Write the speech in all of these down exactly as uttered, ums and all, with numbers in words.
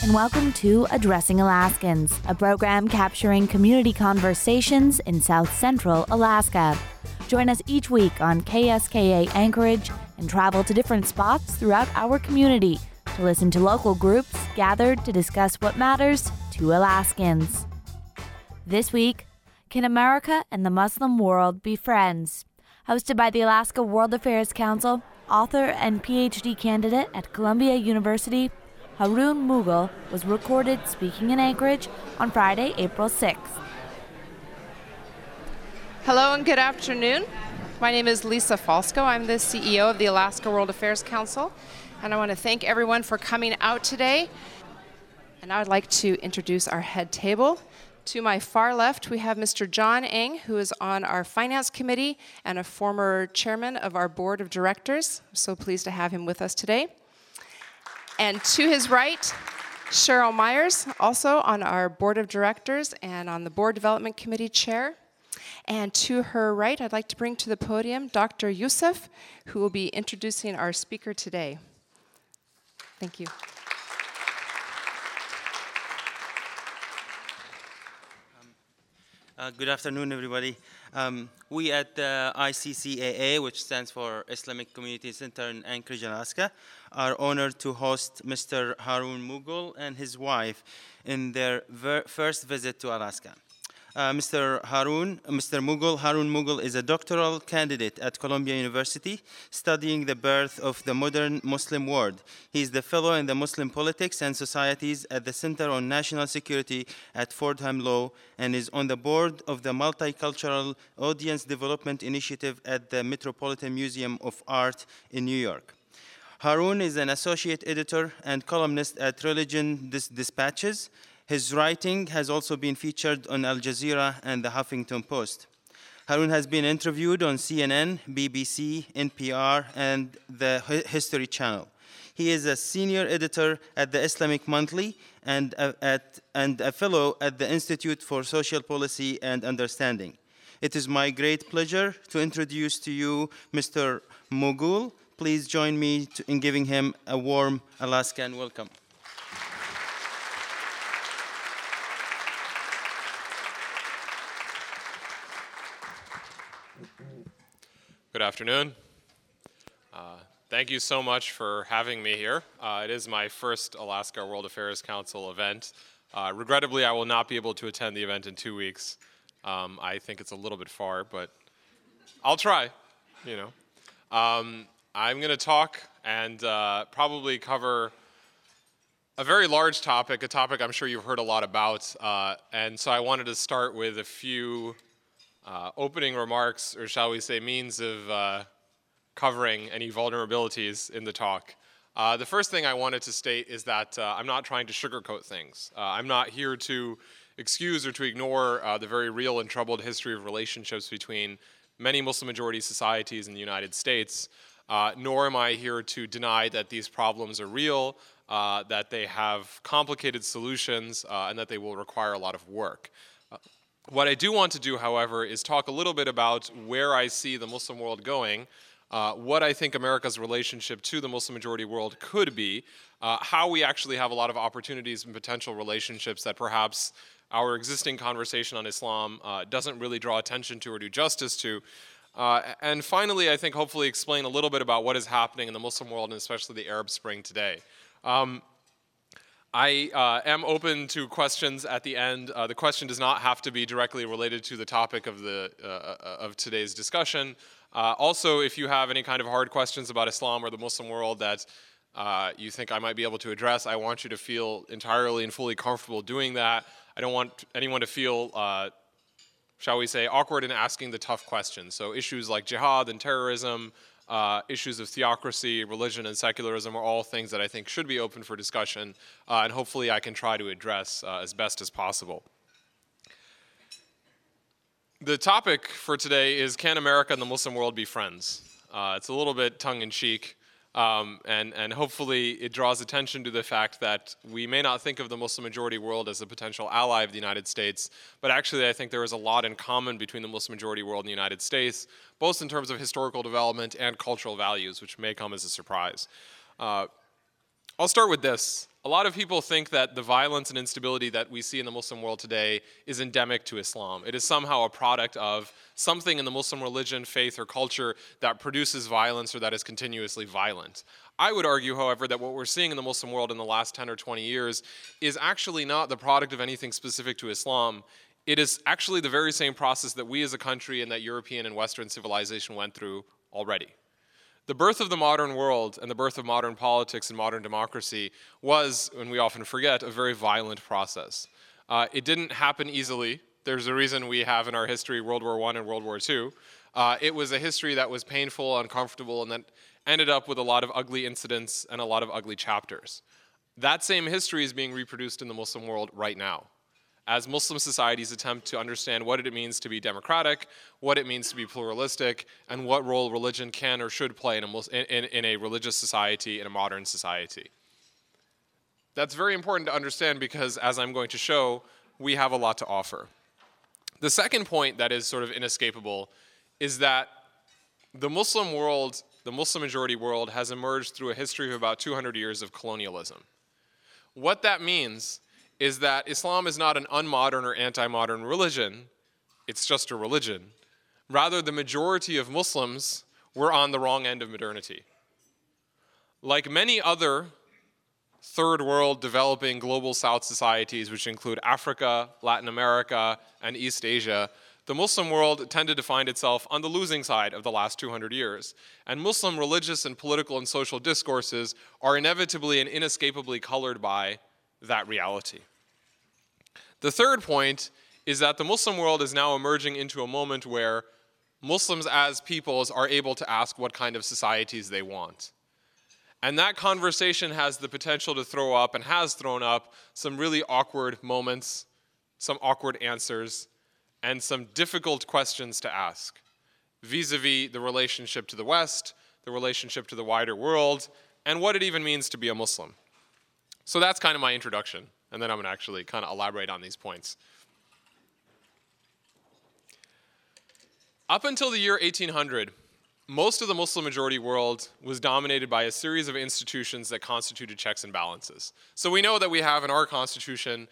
and welcome to Addressing Alaskans, a program capturing community conversations in South Central Alaska. Join us each week on K S K A Anchorage and travel to different spots throughout our community to listen to local groups gathered to discuss what matters to Alaskans. This week, can America and the Muslim world be friends? Hosted by the Alaska World Affairs Council, author and P H D candidate at Columbia University, Haroon Mughal was recorded speaking in Anchorage on Friday, April sixth. Hello and good afternoon. My name is Lisa Falsko. I'm the C E O of the Alaska World Affairs Council, and I want to thank everyone for coming out today. And I would like to introduce our head table. To my far left, we have Mister John Eng, who is on our Finance Committee and a former chairman of our Board of Directors. I'm so pleased to have him with us today. And to his right, Cheryl Myers, also on our Board of Directors and on the Board Development Committee chair. And to her right, I'd like to bring to the podium Doctor Youssef, who will be introducing our speaker today. Thank you. Uh, good afternoon, everybody. Um, we at the I C C A A, which stands for Islamic Community Center in Anchorage, Alaska, are honored to host Mister Haroon Mughal and his wife in their ver- first visit to Alaska. Uh, Mister Haroon, Mister Mughal, Haroon Mughal is a doctoral candidate at Columbia University studying the birth of the modern Muslim world. He is the fellow in the Muslim Politics and Societies at the Center on National Security at Fordham Law and is on the board of the Multicultural Audience Development Initiative at the Metropolitan Museum of Art in New York. Haroon is an associate editor and columnist at Religion Dis- Dispatches. His writing has also been featured on Al Jazeera and the Huffington Post. Haroon has been interviewed on C N N, B B C, N P R, and the History Channel. He is a senior editor at the Islamic Monthly and a, at, and a fellow at the Institute for Social Policy and Understanding. It is my great pleasure to introduce to you Mister Mughal. Please join me to, in giving him a warm Alaskan welcome. Good afternoon. Uh, thank you so much for having me here. Uh, it is my first Alaska World Affairs Council event. Uh, regrettably, I will not be able to attend the event in two weeks. Um, I think it's a little bit far, but I'll try, you know. Um, I'm going to talk and uh, probably cover a very large topic, a topic I'm sure you've heard a lot about. Uh, and so I wanted to start with a few Uh, opening remarks, or shall we say means of uh, covering any vulnerabilities in the talk. Uh, the first thing I wanted to state is that uh, I'm not trying to sugarcoat things. Uh, I'm not here to excuse or to ignore uh, the very real and troubled history of relationships between many Muslim-majority societies in the United States, uh, nor am I here to deny that these problems are real, uh, that they have complicated solutions, uh, and that they will require a lot of work. Uh, What I do want to do, however, is talk a little bit about where I see the Muslim world going, uh, what I think America's relationship to the Muslim-majority world could be, uh, how we actually have a lot of opportunities and potential relationships that perhaps our existing conversation on Islam uh, doesn't really draw attention to or do justice to. Uh, and finally, I think hopefully explain a little bit about what is happening in the Muslim world and especially the Arab Spring today. Um, I uh, am open to questions at the end. Uh, the question does not have to be directly related to the topic of, the, uh, of today's discussion. Uh, also, if you have any kind of hard questions about Islam or the Muslim world that uh, you think I might be able to address, I want you to feel entirely and fully comfortable doing that. I don't want anyone to feel, uh, shall we say, awkward in asking the tough questions. So issues like jihad and terrorism, Uh, issues of theocracy, religion, and secularism are all things that I think should be open for discussion, uh, and hopefully I can try to address uh, as best as possible. The topic for today is, can America and the Muslim world be friends? Uh, it's a little bit tongue-in-cheek, um, and, and hopefully it draws attention to the fact that we may not think of the Muslim-majority world as a potential ally of the United States, but actually I think there is a lot in common between the Muslim-majority world and the United States, both in terms of historical development and cultural values, which may come as a surprise. Uh, I'll start with this. A lot of people think that the violence and instability that we see in the Muslim world today is endemic to Islam. It is somehow a product of something in the Muslim religion, faith, or culture that produces violence or that is continuously violent. I would argue, however, that what we're seeing in the Muslim world in the last ten or twenty years is actually not the product of anything specific to Islam. It is actually the very same process that we as a country and that European and Western civilization went through already. The birth of the modern world and the birth of modern politics and modern democracy was, and we often forget, a very violent process. Uh, it didn't happen easily. There's a reason we have in our history World War One and World War Two. Uh, it was a history that was painful, uncomfortable, and that ended up with a lot of ugly incidents and a lot of ugly chapters. That same history is being reproduced in the Muslim world right now, as Muslim societies attempt to understand what it means to be democratic, what it means to be pluralistic, and what role religion can or should play in a, in, in a religious society, in a modern society. That's very important to understand because, as I'm going to show, we have a lot to offer. The second point that is sort of inescapable is that the Muslim world, the Muslim majority world, has emerged through a history of about two hundred years of colonialism. What that means is that Islam is not an unmodern or anti-modern religion, it's just a religion. Rather, the majority of Muslims were on the wrong end of modernity. Like many other third world developing global South societies, which include Africa, Latin America, and East Asia, the Muslim world tended to find itself on the losing side of the last two hundred years. And Muslim religious and political and social discourses are inevitably and inescapably colored by that reality. The third point is that the Muslim world is now emerging into a moment where Muslims as peoples are able to ask what kind of societies they want. And that conversation has the potential to throw up, and has thrown up, some really awkward moments, some awkward answers, and some difficult questions to ask, vis-a-vis the relationship to the West, the relationship to the wider world, and what it even means to be a Muslim. So that's kind of my introduction, and then I'm going to actually kind of elaborate on these points. Up until the year eighteen hundred, most of the Muslim majority world was dominated by a series of institutions that constituted checks and balances. So we know that we have in our constitution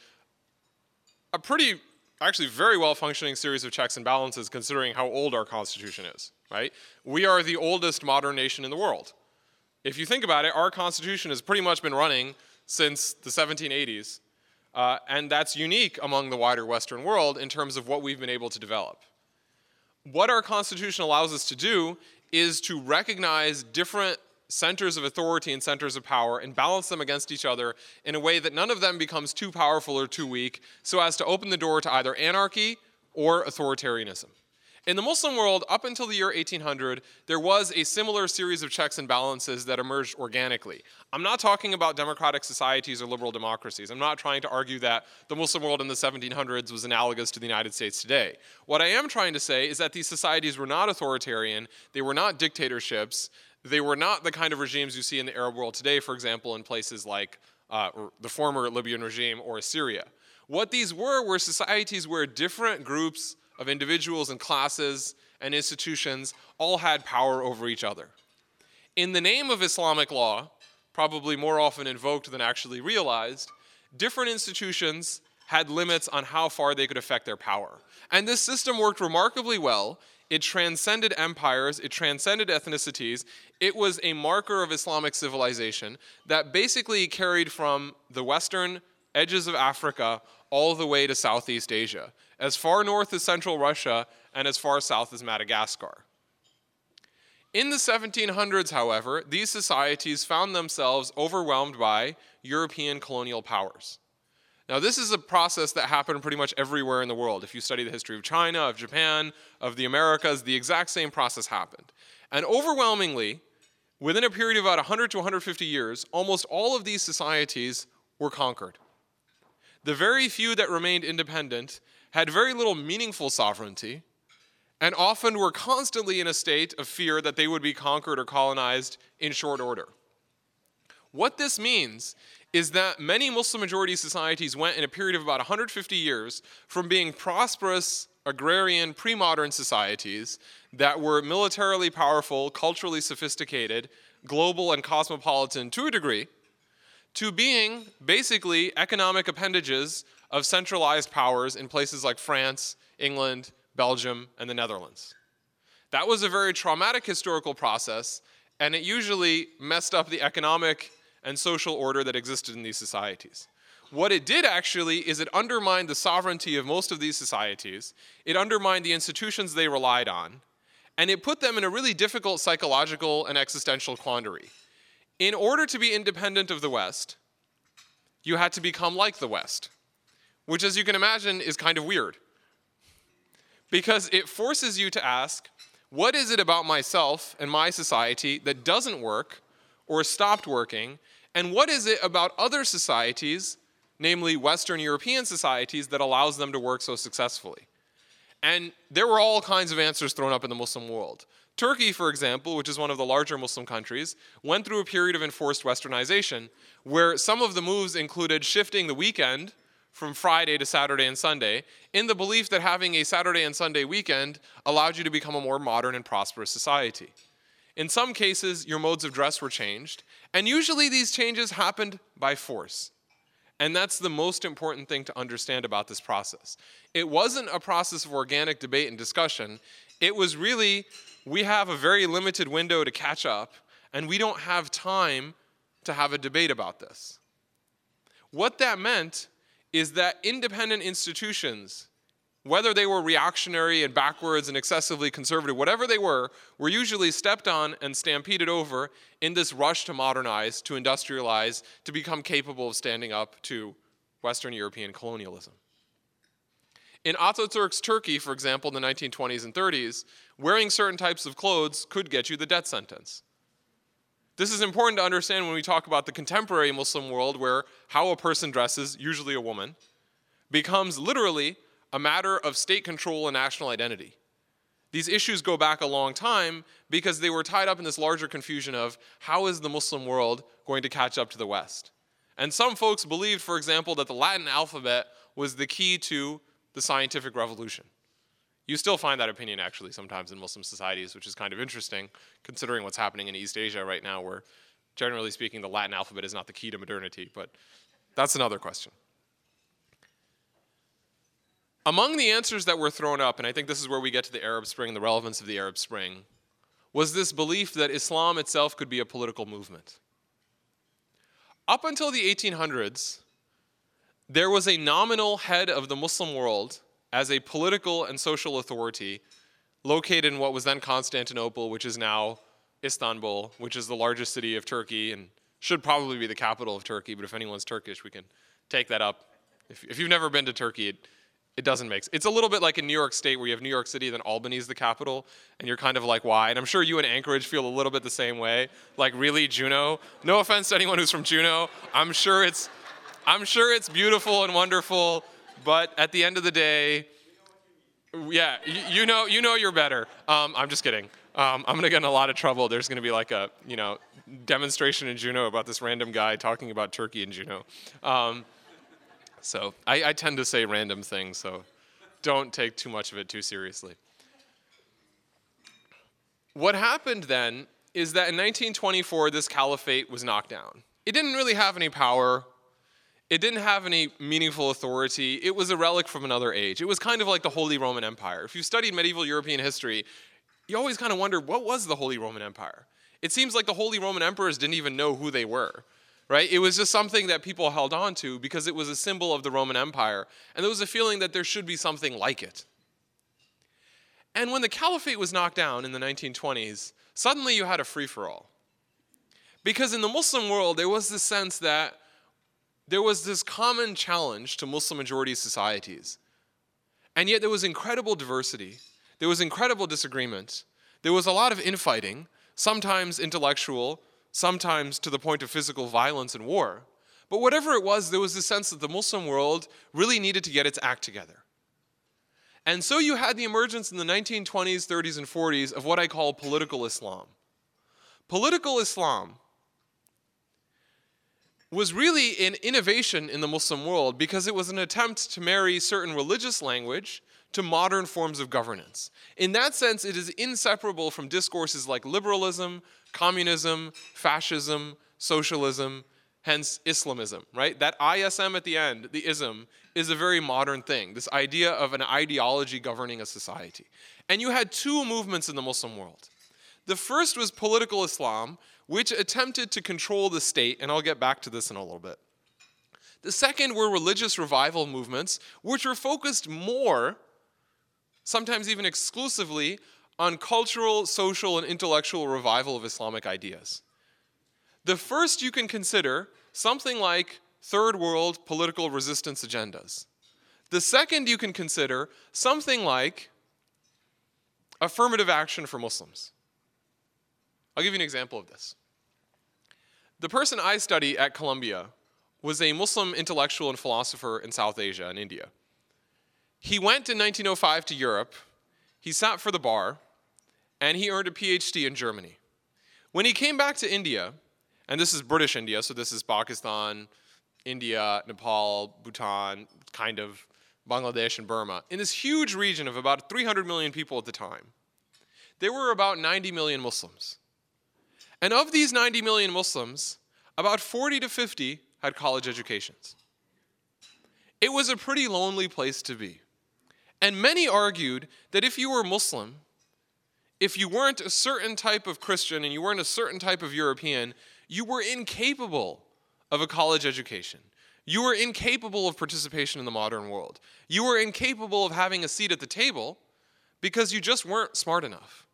a pretty, actually very well-functioning series of checks and balances considering how old our constitution is, right? We are the oldest modern nation in the world. If you think about it, our constitution has pretty much been running since the seventeen eighties, uh, and that's unique among the wider Western world in terms of what we've been able to develop. What our Constitution allows us to do is to recognize different centers of authority and centers of power and balance them against each other in a way that none of them becomes too powerful or too weak, so as to open the door to either anarchy or authoritarianism. In the Muslim world, up until the year eighteen hundred, there was a similar series of checks and balances that emerged organically. I'm not talking about democratic societies or liberal democracies. I'm not trying to argue that the Muslim world in the seventeen hundreds was analogous to the United States today. What I am trying to say is that these societies were not authoritarian, they were not dictatorships, they were not the kind of regimes you see in the Arab world today, for example, in places like uh, the former Libyan regime or Syria. What these were were societies where different groups of individuals and classes and institutions all had power over each other. In the name of Islamic law, probably more often invoked than actually realized, different institutions had limits on how far they could affect their power. And this system worked remarkably well. It transcended empires, it transcended ethnicities. It was a marker of Islamic civilization that basically carried from the western edges of Africa all the way to Southeast Asia, as far north as Central Russia and as far south as Madagascar. In the seventeen hundreds, however, these societies found themselves overwhelmed by European colonial powers. Now, this is a process that happened pretty much everywhere in the world. If you study the history of China, of Japan, of the Americas, the exact same process happened. And overwhelmingly, within a period of about one hundred to one hundred fifty years, almost all of these societies were conquered. The very few that remained independent had very little meaningful sovereignty, and often were constantly in a state of fear that they would be conquered or colonized in short order. What this means is that many Muslim majority societies went in a period of about one hundred fifty years from being prosperous, agrarian, pre-modern societies that were militarily powerful, culturally sophisticated, global and cosmopolitan to a degree, to being basically economic appendages of centralized powers in places like France, England, Belgium, and the Netherlands. That was a very traumatic historical process, and it usually messed up the economic and social order that existed in these societies. What it did actually is it undermined the sovereignty of most of these societies, it undermined the institutions they relied on, and it put them in a really difficult psychological and existential quandary. In order to be independent of the West, you had to become like the West, which, as you can imagine, is kind of weird. Because it forces you to ask, what is it about myself and my society that doesn't work or stopped working, and what is it about other societies, namely Western European societies, that allows them to work so successfully? And there were all kinds of answers thrown up in the Muslim world. Turkey, for example, which is one of the larger Muslim countries, went through a period of enforced westernization where some of the moves included shifting the weekend from Friday to Saturday and Sunday in the belief that having a Saturday and Sunday weekend allowed you to become a more modern and prosperous society. In some cases, your modes of dress were changed, and usually these changes happened by force. And that's the most important thing to understand about this process. It wasn't a process of organic debate and discussion. It was really, we have a very limited window to catch up, and we don't have time to have a debate about this. What that meant is that independent institutions, whether they were reactionary and backwards and excessively conservative, whatever they were, were usually stepped on and stampeded over in this rush to modernize, to industrialize, to become capable of standing up to Western European colonialism. In Ataturk's Turkey, for example, in the nineteen twenties and thirties, wearing certain types of clothes could get you the death sentence. This is important to understand when we talk about the contemporary Muslim world, where how a person dresses, usually a woman, becomes literally a matter of state control and national identity. These issues go back a long time because they were tied up in this larger confusion of how is the Muslim world going to catch up to the West? And some folks believed, for example, that the Latin alphabet was the key to the scientific revolution. You still find that opinion actually sometimes in Muslim societies, which is kind of interesting considering what's happening in East Asia right now, where generally speaking the Latin alphabet is not the key to modernity, but that's another question. Among the answers that were thrown up, and I think this is where we get to the Arab Spring, the relevance of the Arab Spring, was this belief that Islam itself could be a political movement. Up until the eighteen hundreds, there was a nominal head of the Muslim world as a political and social authority located in what was then Constantinople, which is now Istanbul, which is the largest city of Turkey and should probably be the capital of Turkey, but if anyone's Turkish, we can take that up. If, if you've never been to Turkey, it, it doesn't make sense. It's a little bit like in New York State, where you have New York City, then Albany's the capital, and you're kind of like, why? And I'm sure you in Anchorage feel a little bit the same way. Like, really, Juneau? No offense to anyone who's from Juneau. I'm sure it's, I'm sure it's beautiful and wonderful, but at the end of the day, yeah, you, you know, you know you're better. Um, I'm just kidding. Um, I'm gonna get in a lot of trouble. There's gonna be like a, you know, demonstration in Juneau about this random guy talking about Turkey in Juneau. Um, so I, I tend to say random things, so don't take too much of it too seriously. What happened then is that in nineteen twenty-four, this caliphate was knocked down. It didn't really have any power. It didn't have any meaningful authority. It was a relic from another age. It was kind of like the Holy Roman Empire. If you studied medieval European history, you always kind of wonder, what was the Holy Roman Empire? It seems like the Holy Roman emperors didn't even know who they were, right? It was just something that people held on to because it was a symbol of the Roman Empire, and there was a feeling that there should be something like it. And when the caliphate was knocked down in the nineteen twenties, suddenly you had a free-for-all. Because in the Muslim world, there was this sense that there was this common challenge to Muslim-majority societies. And yet there was incredible diversity. There was incredible disagreement. There was a lot of infighting, sometimes intellectual, sometimes to the point of physical violence and war. But whatever it was, there was this sense that the Muslim world really needed to get its act together. And so you had the emergence in the nineteen twenties, thirties, and forties of what I call political Islam. Political Islam was really an innovation in the Muslim world because it was an attempt to marry certain religious language to modern forms of governance. In that sense, it is inseparable from discourses like liberalism, communism, fascism, socialism, hence Islamism, right? That I S M at the end, the ism, is a very modern thing, this idea of an ideology governing a society. And you had two movements in the Muslim world. The first was political Islam, which attempted to control the state, and I'll get back to this in a little bit. The second were religious revival movements, which were focused more, sometimes even exclusively, on cultural, social, and intellectual revival of Islamic ideas. The first you can consider something like third world political resistance agendas. The second you can consider something like affirmative action for Muslims. I'll give you an example of this. The person I study at Columbia was a Muslim intellectual and philosopher in South Asia, in India. He went in nineteen oh five to Europe, he sat for the bar, and he earned a P H D in Germany. When he came back to India, and this is British India, so this is Pakistan, India, Nepal, Bhutan, kind of Bangladesh and Burma, in this huge region of about three hundred million people at the time, there were about ninety million Muslims. And of these ninety million Muslims, about forty to fifty had college educations. It was a pretty lonely place to be. And many argued that if you were Muslim, if you weren't a certain type of Christian and you weren't a certain type of European, you were incapable of a college education. You were incapable of participation in the modern world. You were incapable of having a seat at the table because you just weren't smart enough.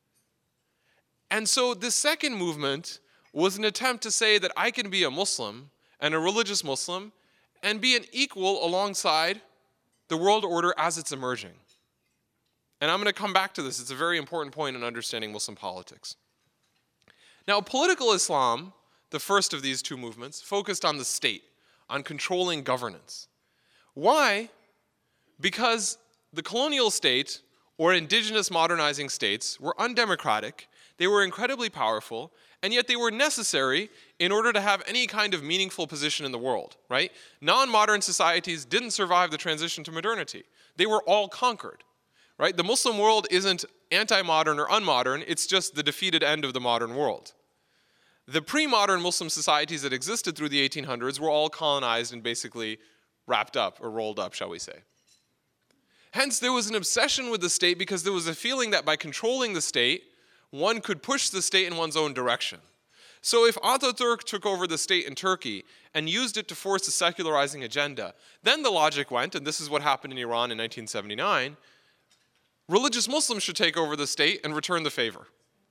And so this second movement was an attempt to say that I can be a Muslim and a religious Muslim and be an equal alongside the world order as it's emerging. And I'm going to come back to this. It's a very important point in understanding Muslim politics. Now, political Islam, the first of these two movements, focused on the state, on controlling governance. Why? Because the colonial state, or indigenous modernizing states, were undemocratic, they were incredibly powerful, and yet they were necessary in order to have any kind of meaningful position in the world, right? Non-modern societies didn't survive the transition to modernity. They were all conquered, right? The Muslim world isn't anti-modern or unmodern, it's just the defeated end of the modern world. The pre-modern Muslim societies that existed through the eighteen hundreds were all colonized and basically wrapped up or rolled up, shall we say. Hence, there was an obsession with the state because there was a feeling that by controlling the state, one could push the state in one's own direction. So if Ataturk took over the state in Turkey and used it to force a secularizing agenda, then the logic went, and this is what happened in Iran in nineteen seventy-nine, religious Muslims should take over the state and return the favor.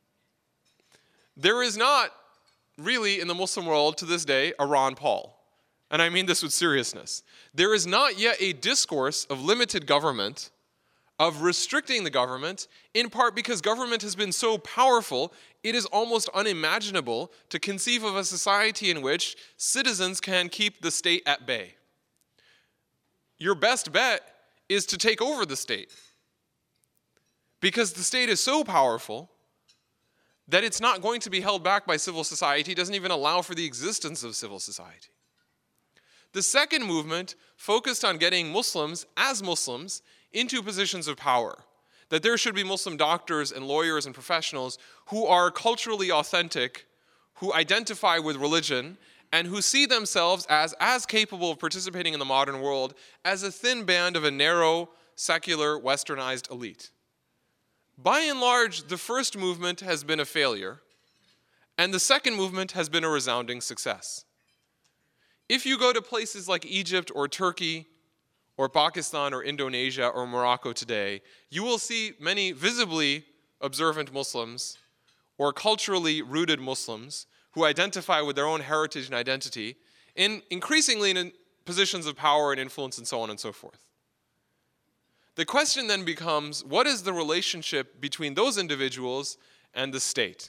There is not really in the Muslim world to this day a Ron Paul. And I mean this with seriousness. There is not yet a discourse of limited government, of restricting the government, in part because government has been so powerful, it is almost unimaginable to conceive of a society in which citizens can keep the state at bay. Your best bet is to take over the state, because the state is so powerful that it's not going to be held back by civil society, doesn't even allow for the existence of civil society. The second movement focused on getting Muslims, as Muslims, into positions of power. That there should be Muslim doctors and lawyers and professionals who are culturally authentic, who identify with religion, and who see themselves as as capable of participating in the modern world as a thin band of a narrow, secular, westernized elite. By and large, the first movement has been a failure, and the second movement has been a resounding success. If you go to places like Egypt or Turkey or Pakistan or Indonesia or Morocco today, you will see many visibly observant Muslims or culturally rooted Muslims who identify with their own heritage and identity in increasingly in positions of power and influence and so on and so forth. The question then becomes, what is the relationship between those individuals and the state?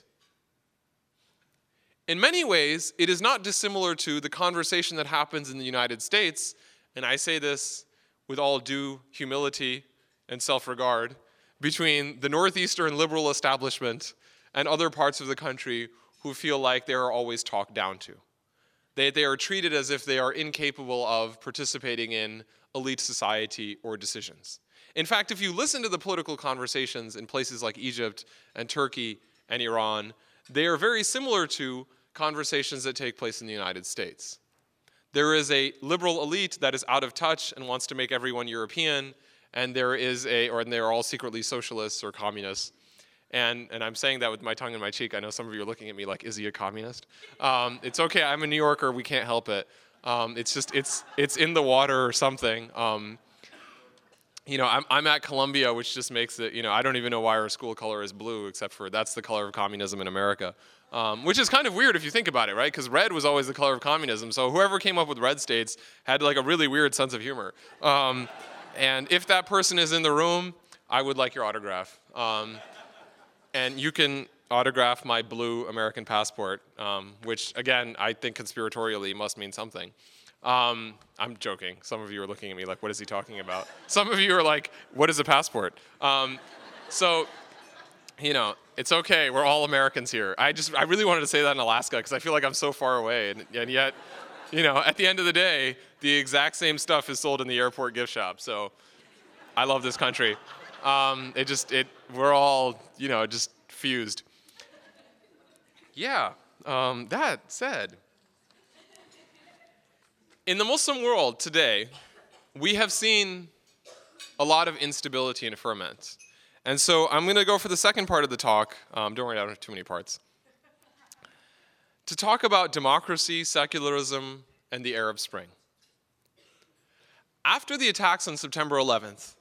In many ways, it is not dissimilar to the conversation that happens in the United States, and I say this with all due humility and self-regard, between the Northeastern liberal establishment and other parts of the country who feel like they are always talked down to. They, they are treated as if they are incapable of participating in elite society or decisions. In fact, if you listen to the political conversations in places like Egypt and Turkey and Iran, they are very similar to conversations that take place in the United States. There is a liberal elite that is out of touch and wants to make everyone European, and there is a, or they're all secretly socialists or communists. And, and I'm saying that with my tongue in my cheek. I know some of you are looking at me like, is he a communist? Um, it's okay, I'm a New Yorker, we can't help it. Um, it's just, it's, it's in the water or something. Um, you know, I'm, I'm at Columbia, which just makes it, you know, I don't even know why our school color is blue, except for that's the color of communism in America. Um, which is kind of weird if you think about it, right? Because red was always the color of communism. So whoever came up with red states had like a really weird sense of humor. Um, and if that person is in the room, I would like your autograph. Um, and you can autograph my blue American passport, um, which again, I think conspiratorially must mean something. Um, I'm joking. Some of you are looking at me like, what is he talking about? Some of you are like, what is a passport? Um, so, you know, it's okay, we're all Americans here. I just, I really wanted to say that in Alaska because I feel like I'm so far away, and, and yet, you know, at the end of the day, the exact same stuff is sold in the airport gift shop, so I love this country. Um, it just, it, we're all, you know, just fused. Yeah, um, that said, in the Muslim world today, we have seen a lot of instability and ferment. And so I'm going to go for the second part of the talk. Um, don't worry, I don't have too many parts. To talk about democracy, secularism, and the Arab Spring. After the attacks on September eleventh,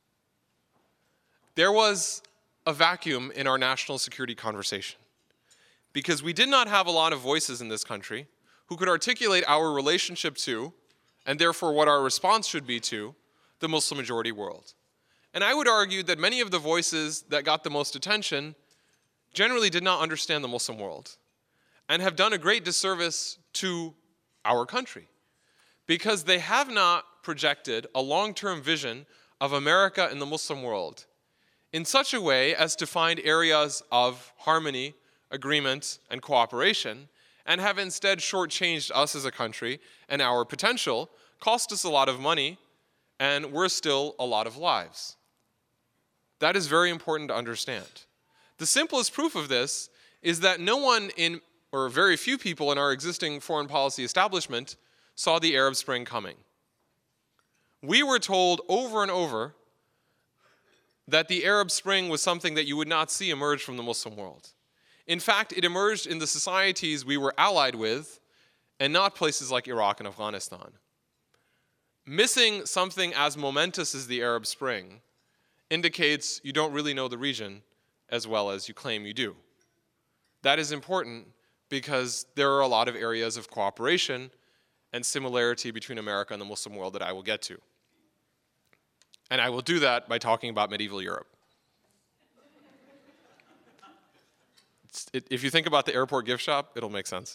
there was a vacuum in our national security conversation because we did not have a lot of voices in this country who could articulate our relationship to, and therefore what our response should be to, the Muslim majority world. And I would argue that many of the voices that got the most attention generally did not understand the Muslim world and have done a great disservice to our country because they have not projected a long-term vision of America and the Muslim world in such a way as to find areas of harmony, agreement, and cooperation, and have instead shortchanged us as a country and our potential, cost us a lot of money, and we're still a lot of lives. That is very important to understand. The simplest proof of this is that no one in, or very few people in our existing foreign policy establishment saw the Arab Spring coming. We were told over and over that the Arab Spring was something that you would not see emerge from the Muslim world. In fact, it emerged in the societies we were allied with and not places like Iraq and Afghanistan. Missing something as momentous as the Arab Spring indicates you don't really know the region as well as you claim you do. That is important because there are a lot of areas of cooperation and similarity between America and the Muslim world that I will get to. And I will do that by talking about medieval Europe. It, if you think about the airport gift shop, it'll make sense.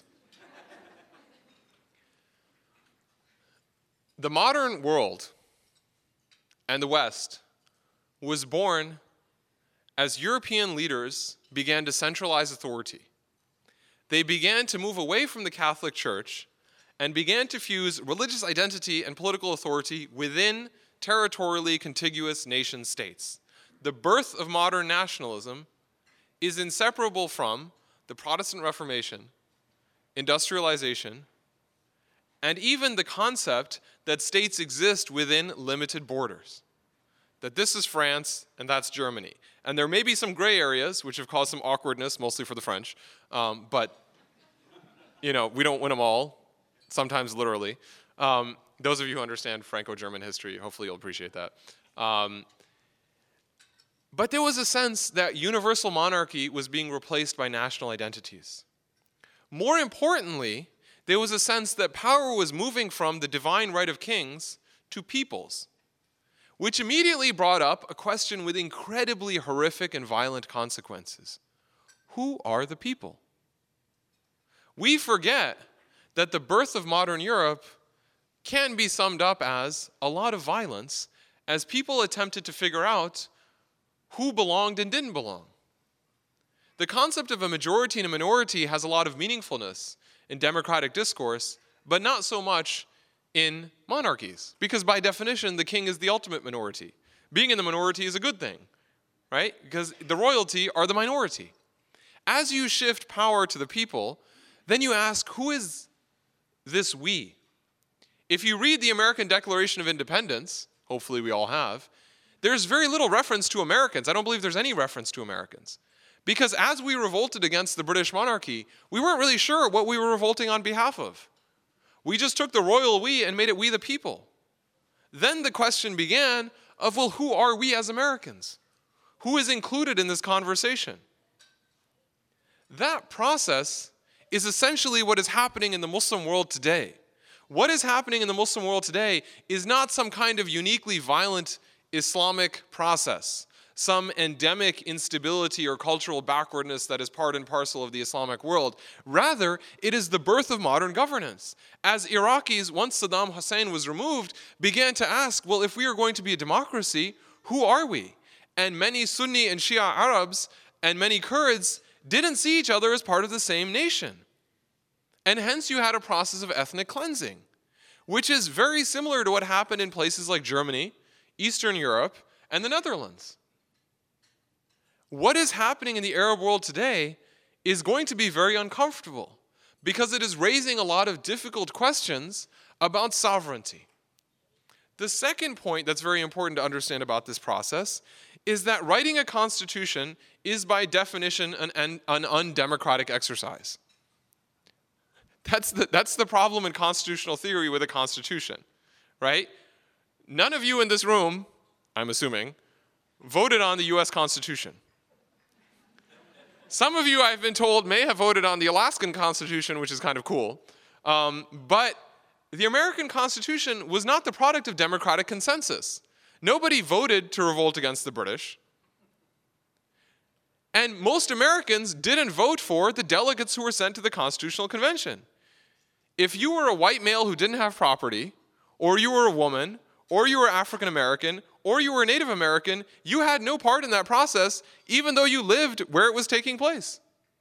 The modern world and the West was born as European leaders began to centralize authority. They began to move away from the Catholic Church and began to fuse religious identity and political authority within territorially contiguous nation states. The birth of modern nationalism is inseparable from the Protestant Reformation, industrialization, and even the concept that states exist within limited borders. That this is France and that's Germany. And there may be some gray areas which have caused some awkwardness, mostly for the French, um, but you know, we don't win them all, sometimes literally. Um, those of you who understand Franco-German history, hopefully you'll appreciate that. Um, but there was a sense that universal monarchy was being replaced by national identities. More importantly, there was a sense that power was moving from the divine right of kings to peoples, which immediately brought up a question with incredibly horrific and violent consequences. Who are the people? We forget that the birth of modern Europe can be summed up as a lot of violence as people attempted to figure out who belonged and didn't belong. The concept of a majority and a minority has a lot of meaningfulness in democratic discourse, but not so much in monarchies, because by definition, the king is the ultimate minority. Being in the minority is a good thing, right? Because the royalty are the minority. As you shift power to the people, Then you ask, who is this we? If you read the American Declaration of Independence, hopefully we all have, there's very little reference to Americans. I don't believe there's any reference to Americans. Because as we revolted against the British monarchy, we weren't really sure what we were revolting on behalf of. We just took the royal we and made it we the people. Then the question began of, well, who are we as Americans? Who is included in this conversation? That process is essentially what is happening in the Muslim world today. What is happening in the Muslim world today is not some kind of uniquely violent Islamic process, some endemic instability or cultural backwardness that is part and parcel of the Islamic world. Rather, it is the birth of modern governance. As Iraqis, once Saddam Hussein was removed, began to ask, well, if we are going to be a democracy, who are we? And many Sunni and Shia Arabs and many Kurds didn't see each other as part of the same nation. And hence you had a process of ethnic cleansing, which is very similar to what happened in places like Germany, Eastern Europe, and the Netherlands. What is happening in the Arab world today is going to be very uncomfortable because it is raising a lot of difficult questions about sovereignty. The second point that's very important to understand about this process is that writing a constitution is by definition an, an, an undemocratic exercise. That's the, that's the problem in constitutional theory with a constitution, right? None of you in this room, I'm assuming, voted on the U S Constitution. Some of you, I've been told, may have voted on the Alaskan Constitution, which is kind of cool. Um, but the American Constitution was not the product of democratic consensus. Nobody voted to revolt against the British. And most Americans didn't vote for the delegates who were sent to the Constitutional Convention. If you were a white male who didn't have property, or you were a woman, or you were African American, or you were a Native American, you had no part in that process, even though you lived where it was taking place.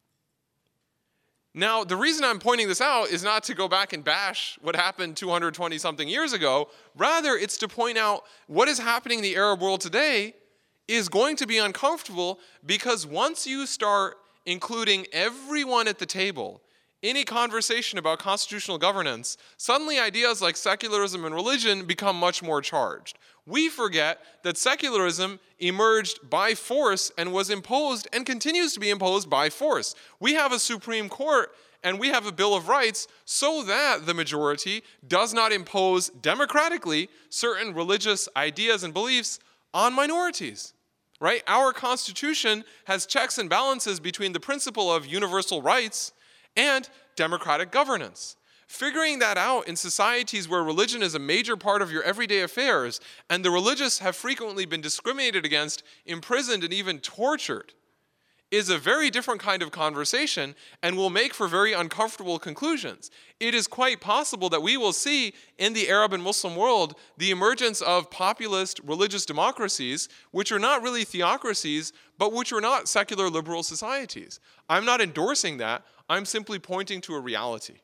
Now, the reason I'm pointing this out is not to go back and bash what happened two hundred twenty something years ago. Rather, it's to point out what is happening in the Arab world today is going to be uncomfortable because once you start including everyone at the table in a conversation about constitutional governance, suddenly ideas like secularism and religion become much more charged. We forget that secularism emerged by force and was imposed and continues to be imposed by force. We have a Supreme Court and we have a Bill of Rights so that the majority does not impose democratically certain religious ideas and beliefs on minorities. Right? Our Constitution has checks and balances between the principle of universal rights and democratic governance. Figuring that out in societies where religion is a major part of your everyday affairs and the religious have frequently been discriminated against, imprisoned, and even tortured is a very different kind of conversation and will make for very uncomfortable conclusions. It is quite possible that we will see in the Arab and Muslim world the emergence of populist religious democracies, which are not really theocracies, but which are not secular liberal societies. I'm not endorsing that. I'm simply pointing to a reality.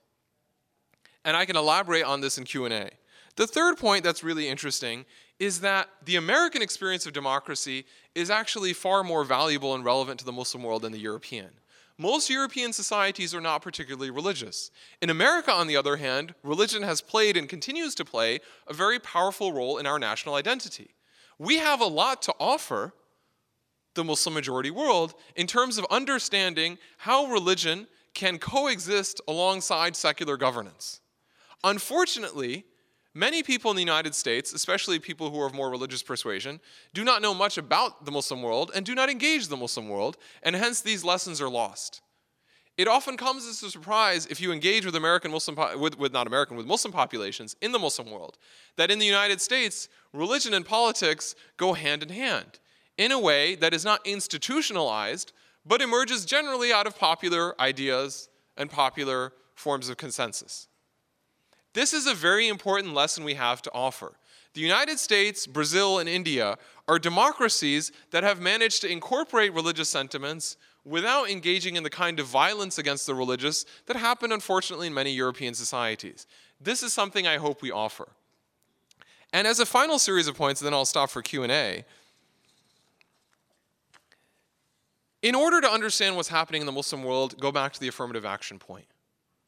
And I can elaborate on this in Q and A. The third point that's really interesting is that the American experience of democracy is actually far more valuable and relevant to the Muslim world than the European. Most European societies are not particularly religious. In America, on the other hand, religion has played and continues to play a very powerful role in our national identity. We have a lot to offer the Muslim majority world in terms of understanding how religion can coexist alongside secular governance. Unfortunately, many people in the United States, especially people who are of more religious persuasion, do not know much about the Muslim world and do not engage the Muslim world, and hence these lessons are lost. It often comes as a surprise if you engage with American Muslim, with, with not American, with Muslim populations in the Muslim world, that in the United States, religion and politics go hand in hand in a way that is not institutionalized, but emerges generally out of popular ideas and popular forms of consensus. This is a very important lesson we have to offer. The United States, Brazil, and India are democracies that have managed to incorporate religious sentiments without engaging in the kind of violence against the religious that happened, unfortunately, in many European societies. This is something I hope we offer. And as a final series of points, and then I'll stop for Q and A, in order to understand what's happening in the Muslim world, go back to the affirmative action point.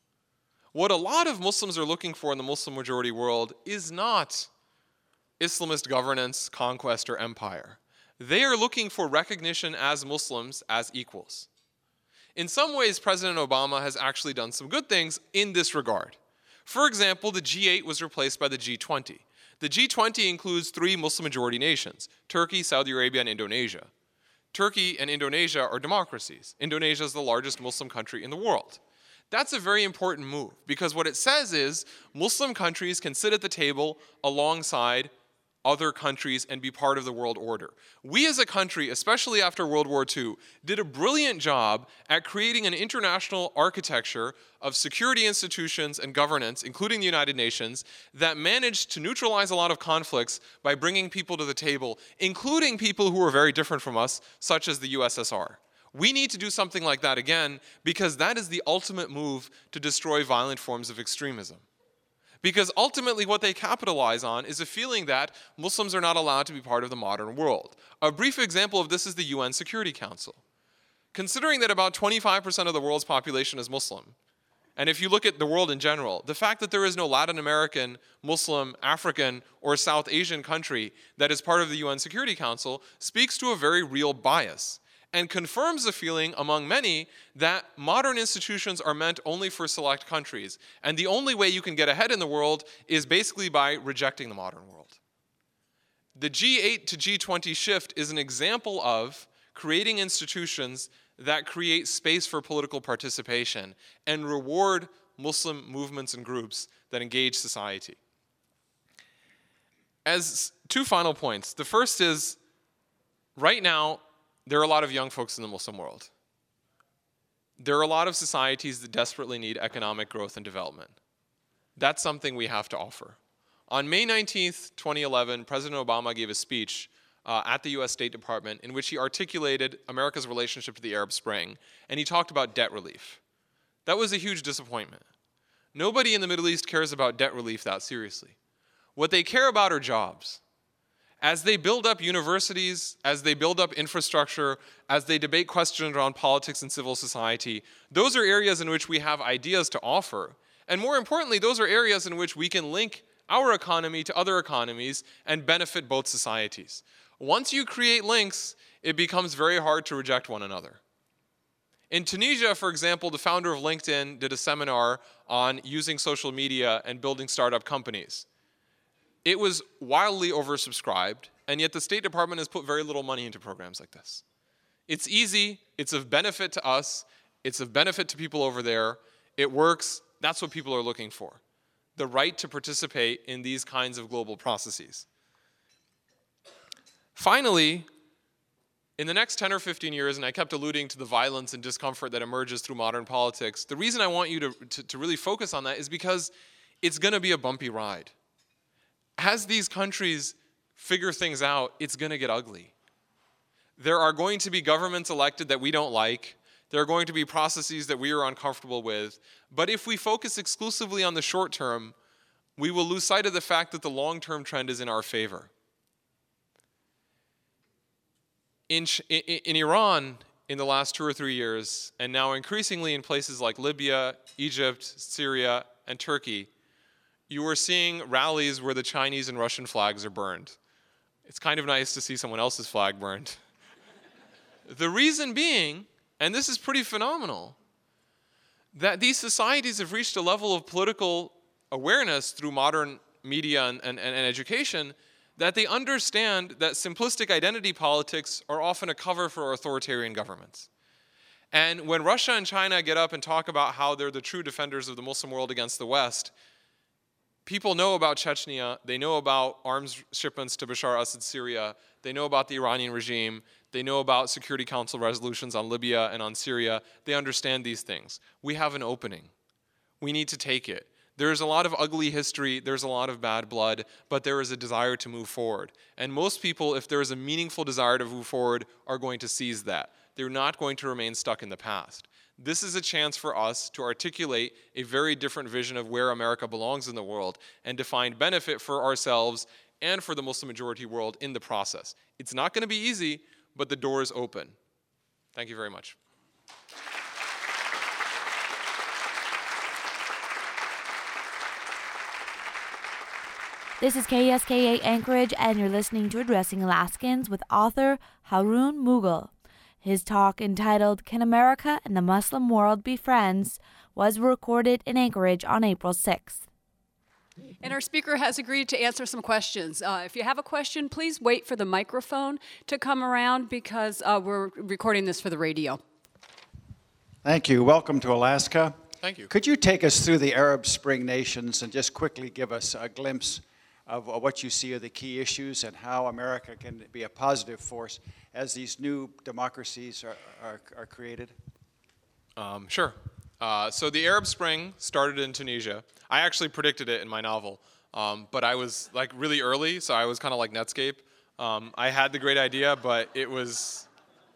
What a lot of Muslims are looking for in the Muslim majority world is not Islamist governance, conquest, or empire. They are looking for recognition as Muslims as equals. In some ways, President Obama has actually done some good things in this regard. For example, the G eight was replaced by the G twenty. The G twenty includes three Muslim-majority nations: Turkey, Saudi Arabia, and Indonesia. Turkey and Indonesia are democracies. Indonesia is the largest Muslim country in the world. That's a very important move, because what it says is Muslim countries can sit at the table alongside other countries and be part of the world order. We as a country, especially after World War Two, did a brilliant job at creating an international architecture of security institutions and governance, including the United Nations, that managed to neutralize a lot of conflicts by bringing people to the table, including people who were very different from us, such as the U S S R. We need to do something like that again, because that is the ultimate move to destroy violent forms of extremism. Because ultimately what they capitalize on is a feeling that Muslims are not allowed to be part of the modern world. A brief example of this is the U N Security Council. Considering that about twenty-five percent of the world's population is Muslim, and if you look at the world in general, the fact that there is no Latin American, Muslim, African, or South Asian country that is part of the U N Security Council speaks to a very real bias, and confirms the feeling among many that modern institutions are meant only for select countries. And the only way you can get ahead in the world is basically by rejecting the modern world. The G eight to G twenty shift is an example of creating institutions that create space for political participation and reward Muslim movements and groups that engage society. As two final points, the first is, right now, there are a lot of young folks in the Muslim world. There are a lot of societies that desperately need economic growth and development. That's something we have to offer. On May nineteenth, twenty eleven, President Obama gave a speech uh, at the U S State Department in which he articulated America's relationship to the Arab Spring, and he talked about debt relief. That was a huge disappointment. Nobody in the Middle East cares about debt relief that seriously. What they care about are jobs. As they build up universities, as they build up infrastructure, as they debate questions around politics and civil society, those are areas in which we have ideas to offer. And more importantly, those are areas in which we can link our economy to other economies and benefit both societies. Once you create links, it becomes very hard to reject one another. In Tunisia, for example, the founder of LinkedIn did a seminar on using social media and building startup companies. It was wildly oversubscribed, and yet the State Department has put very little money into programs like this. It's easy, it's of benefit to us, it's of benefit to people over there, it works, that's what people are looking for. The right to participate in these kinds of global processes. Finally, in the next ten or fifteen years, and I kept alluding to the violence and discomfort that emerges through modern politics, the reason I want you to, to, to really focus on that is because it's gonna be a bumpy ride. As these countries figure things out, it's going to get ugly. There are going to be governments elected that we don't like. There are going to be processes that we are uncomfortable with. But if we focus exclusively on the short term, we will lose sight of the fact that the long-term trend is in our favor. In, in, in Iran, in the last two or three years, and now increasingly in places like Libya, Egypt, Syria, and Turkey, you are seeing rallies where the Chinese and Russian flags are burned. It's kind of nice to see someone else's flag burned. The reason being, and this is pretty phenomenal, that these societies have reached a level of political awareness through modern media and, and, and education that they understand that simplistic identity politics are often a cover for authoritarian governments. And when Russia and China get up and talk about how they're the true defenders of the Muslim world against the West, people know about Chechnya, they know about arms shipments to Bashar Assad's Syria, they know about the Iranian regime, they know about Security Council resolutions on Libya and on Syria. They understand these things. We have an opening. We need to take it. There's a lot of ugly history, there's a lot of bad blood, but there is a desire to move forward. And most people, if there is a meaningful desire to move forward, are going to seize that. They're not going to remain stuck in the past. This is a chance for us to articulate a very different vision of where America belongs in the world and to find benefit for ourselves and for the Muslim majority world in the process. It's not going to be easy, but the door is open. Thank you very much. This is K S K A Anchorage, and you're listening to Addressing Alaskans with author Haroon Mughal. His talk, entitled Can America and the Muslim World Be Friends?, was recorded in Anchorage on April sixth. And our speaker has agreed to answer some questions. Uh, if you have a question, please wait for the microphone to come around because uh, we're recording this for the radio. Thank you. Welcome to Alaska. Thank you. Could you take us through the Arab Spring nations and just quickly give us a glimpse of what you see are the key issues and how America can be a positive force as these new democracies are, are, are created? Um, sure. Uh, so the Arab Spring started in Tunisia. I actually predicted it in my novel, um, but I was like really early, so I was kind of like Netscape. Um, I had the great idea, but it was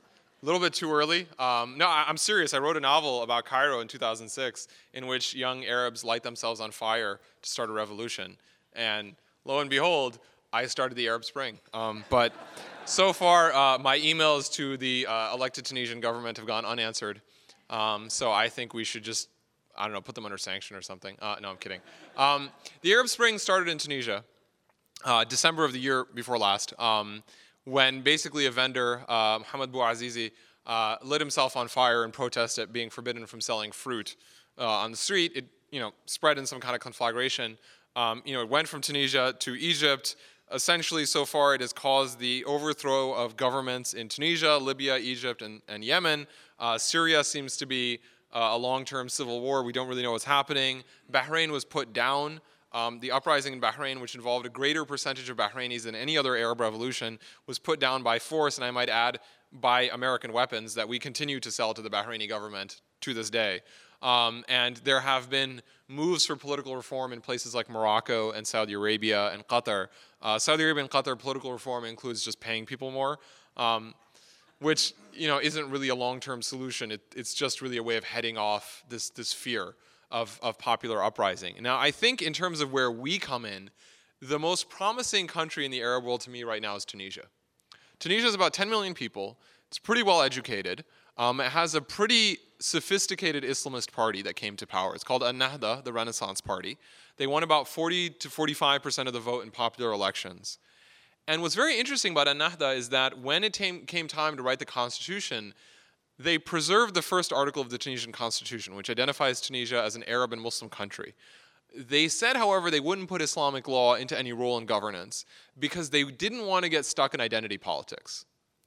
a little bit too early. Um, no, I, I'm serious. I wrote a novel about Cairo in two thousand six in which young Arabs light themselves on fire to start a revolution. And lo and behold, I started the Arab Spring. Um, but so far, uh, my emails to the uh, elected Tunisian government have gone unanswered. Um, so I think we should just, I don't know, put them under sanction or something. Uh, no, I'm kidding. Um, the Arab Spring started in Tunisia, uh, December of the year before last, um, when basically a vendor, uh, Mohamed Bouazizi, uh, lit himself on fire in protest at being forbidden from selling fruit uh, on the street. It, you know, spread in some kind of conflagration. Um, you know, it went from Tunisia to Egypt. Essentially, so far, it has caused the overthrow of governments in Tunisia, Libya, Egypt, and, and Yemen. Uh, Syria seems to be uh, a long-term civil war. We don't really know what's happening. Bahrain was put down. Um, the uprising in Bahrain, which involved a greater percentage of Bahrainis than any other Arab revolution, was put down by force, and I might add, by American weapons that we continue to sell to the Bahraini government to this day. Um, and there have been moves for political reform in places like Morocco and Saudi Arabia and Qatar. Uh, Saudi Arabia and Qatar political reform includes just paying people more, um, which you know isn't really a long-term solution. It, it's just really a way of heading off this this fear of, of popular uprising. Now, I think in terms of where we come in, the most promising country in the Arab world to me right now is Tunisia. Tunisia is about ten million people. It's pretty well educated. Um, it has a pretty sophisticated Islamist party that came to power. It's called Ennahda, the Renaissance Party. They won about forty to forty-five percent of the vote in popular elections. And what's very interesting about Ennahda is that when it came, came time to write the constitution, they preserved the first article of the Tunisian constitution, which identifies Tunisia as an Arab and Muslim country. They said, however, they wouldn't put Islamic law into any role in governance because they didn't want to get stuck in identity politics.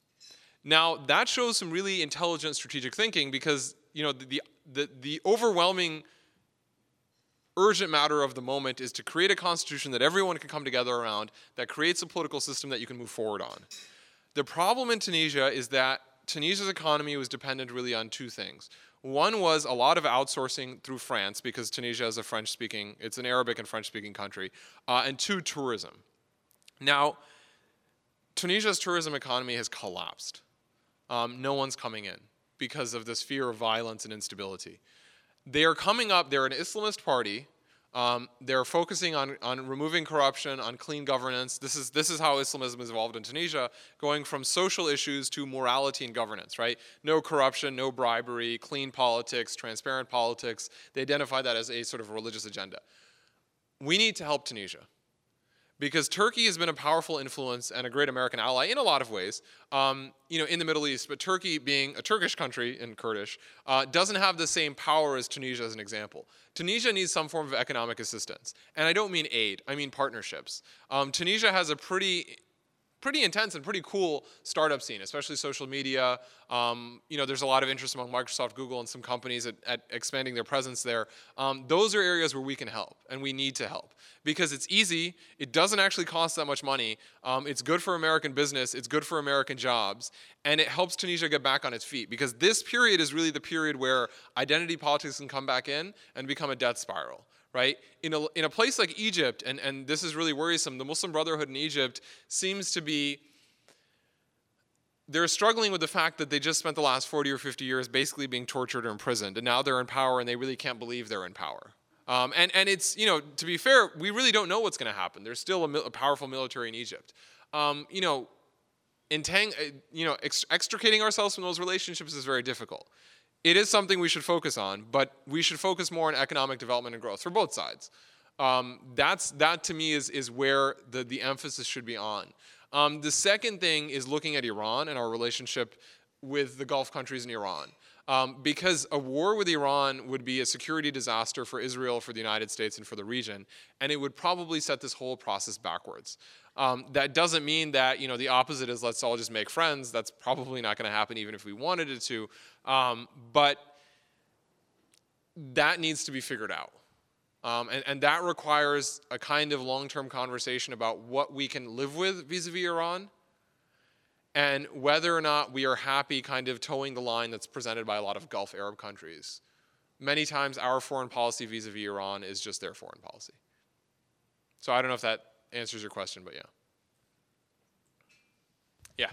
Now, that shows some really intelligent strategic thinking because, you know, the, the, the overwhelming urgent matter of the moment is to create a constitution that everyone can come together around, that creates a political system that you can move forward on. The problem in Tunisia is that Tunisia's economy was dependent really on two things. One was a lot of outsourcing through France because Tunisia is a French-speaking, it's an Arabic and French-speaking country, uh, and two, tourism. Now, Tunisia's tourism economy has collapsed. Um, no one's coming in because of this fear of violence and instability. They are coming up, they're an Islamist party. Um, they're focusing on, on removing corruption, on clean governance. This is, this is how Islamism has evolved in Tunisia, going from social issues to morality and governance, right? No corruption, no bribery, clean politics, transparent politics. They identify that as a sort of religious agenda. We need to help Tunisia, because Turkey has been a powerful influence and a great American ally in a lot of ways, um, you know, in the Middle East. But Turkey, being a Turkish country in Kurdish, uh, doesn't have the same power as Tunisia, as an example. Tunisia needs some form of economic assistance, and I don't mean aid. I mean partnerships. Um, Tunisia has a pretty pretty intense and pretty cool startup scene, especially social media. Um, you know, there's a lot of interest among Microsoft, Google, and some companies at, at expanding their presence there. Um, those are areas where we can help, and we need to help. Because it's easy, it doesn't actually cost that much money, um, it's good for American business, it's good for American jobs, and it helps Tunisia get back on its feet. Because this period is really the period where identity politics can come back in and become a death spiral. Right? In a, in a place like Egypt, and, and this is really worrisome, the Muslim Brotherhood in Egypt seems to be, they're struggling with the fact that they just spent the last forty or fifty years basically being tortured or imprisoned, and now they're in power and they really can't believe they're in power. Um, and, and it's, you know, to be fair, we really don't know what's going to happen. There's still a, a powerful military in Egypt. Um, you know, entang- you know ex- extricating ourselves from those relationships is very difficult. It is something we should focus on, but we should focus more on economic development and growth for both sides. Um, that's, that to me is, is where the, the emphasis should be on. Um, the second thing is looking at Iran and our relationship with the Gulf countries and Iran. Um, because a war with Iran would be a security disaster for Israel, for the United States, and for the region, and it would probably set this whole process backwards. Um, that doesn't mean that, you know, the opposite is let's all just make friends. That's probably not going to happen even if we wanted it to. Um, but that needs to be figured out. Um, and, and that requires a kind of long-term conversation about what we can live with vis-a-vis Iran, and whether or not we are happy kind of towing the line that's presented by a lot of Gulf Arab countries. Many times our foreign policy vis-a-vis Iran is just their foreign policy. So I don't know if that answers your question, but yeah. Yeah.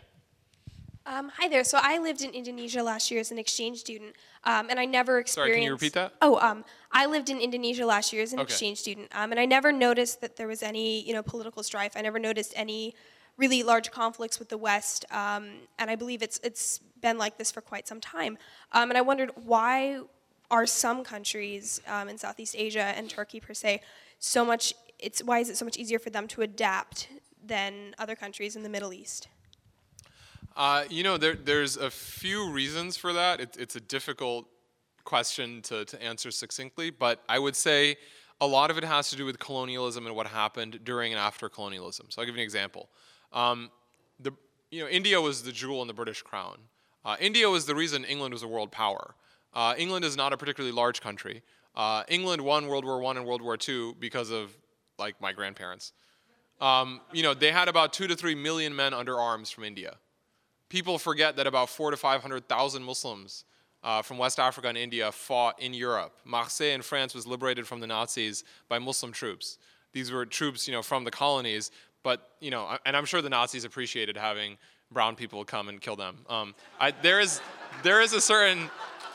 Um, hi there. So I lived in Indonesia last year as an exchange student, um, and I never experienced... Sorry, can you repeat that? Oh, um, I lived in Indonesia last year as an Okay. exchange student, um, and I never noticed that there was any, you know, political strife. I never noticed any really large conflicts with the West, um, and I believe it's it's been like this for quite some time. Um, and I wondered, why are some countries um, in Southeast Asia and Turkey per se so much? It's why is it so much easier for them to adapt than other countries in the Middle East? Uh, you know, there, there's a few reasons for that. It, it's a difficult question to, to answer succinctly, but I would say a lot of it has to do with colonialism and what happened during and after colonialism. So I'll give you an example. Um, the, you know, India was the jewel in the British crown. Uh, India was the reason England was a world power. Uh, England is not a particularly large country. Uh, England won World War One and World War Two because of, like, my grandparents. Um, you know, they had about two to three million men under arms from India. People forget that about four to five hundred thousand Muslims uh, from West Africa and India fought in Europe. Marseille in France was liberated from the Nazis by Muslim troops. These were troops, you know, from the colonies. But, you know, and I'm sure the Nazis appreciated having brown people come and kill them. Um, I, there is, there is a certain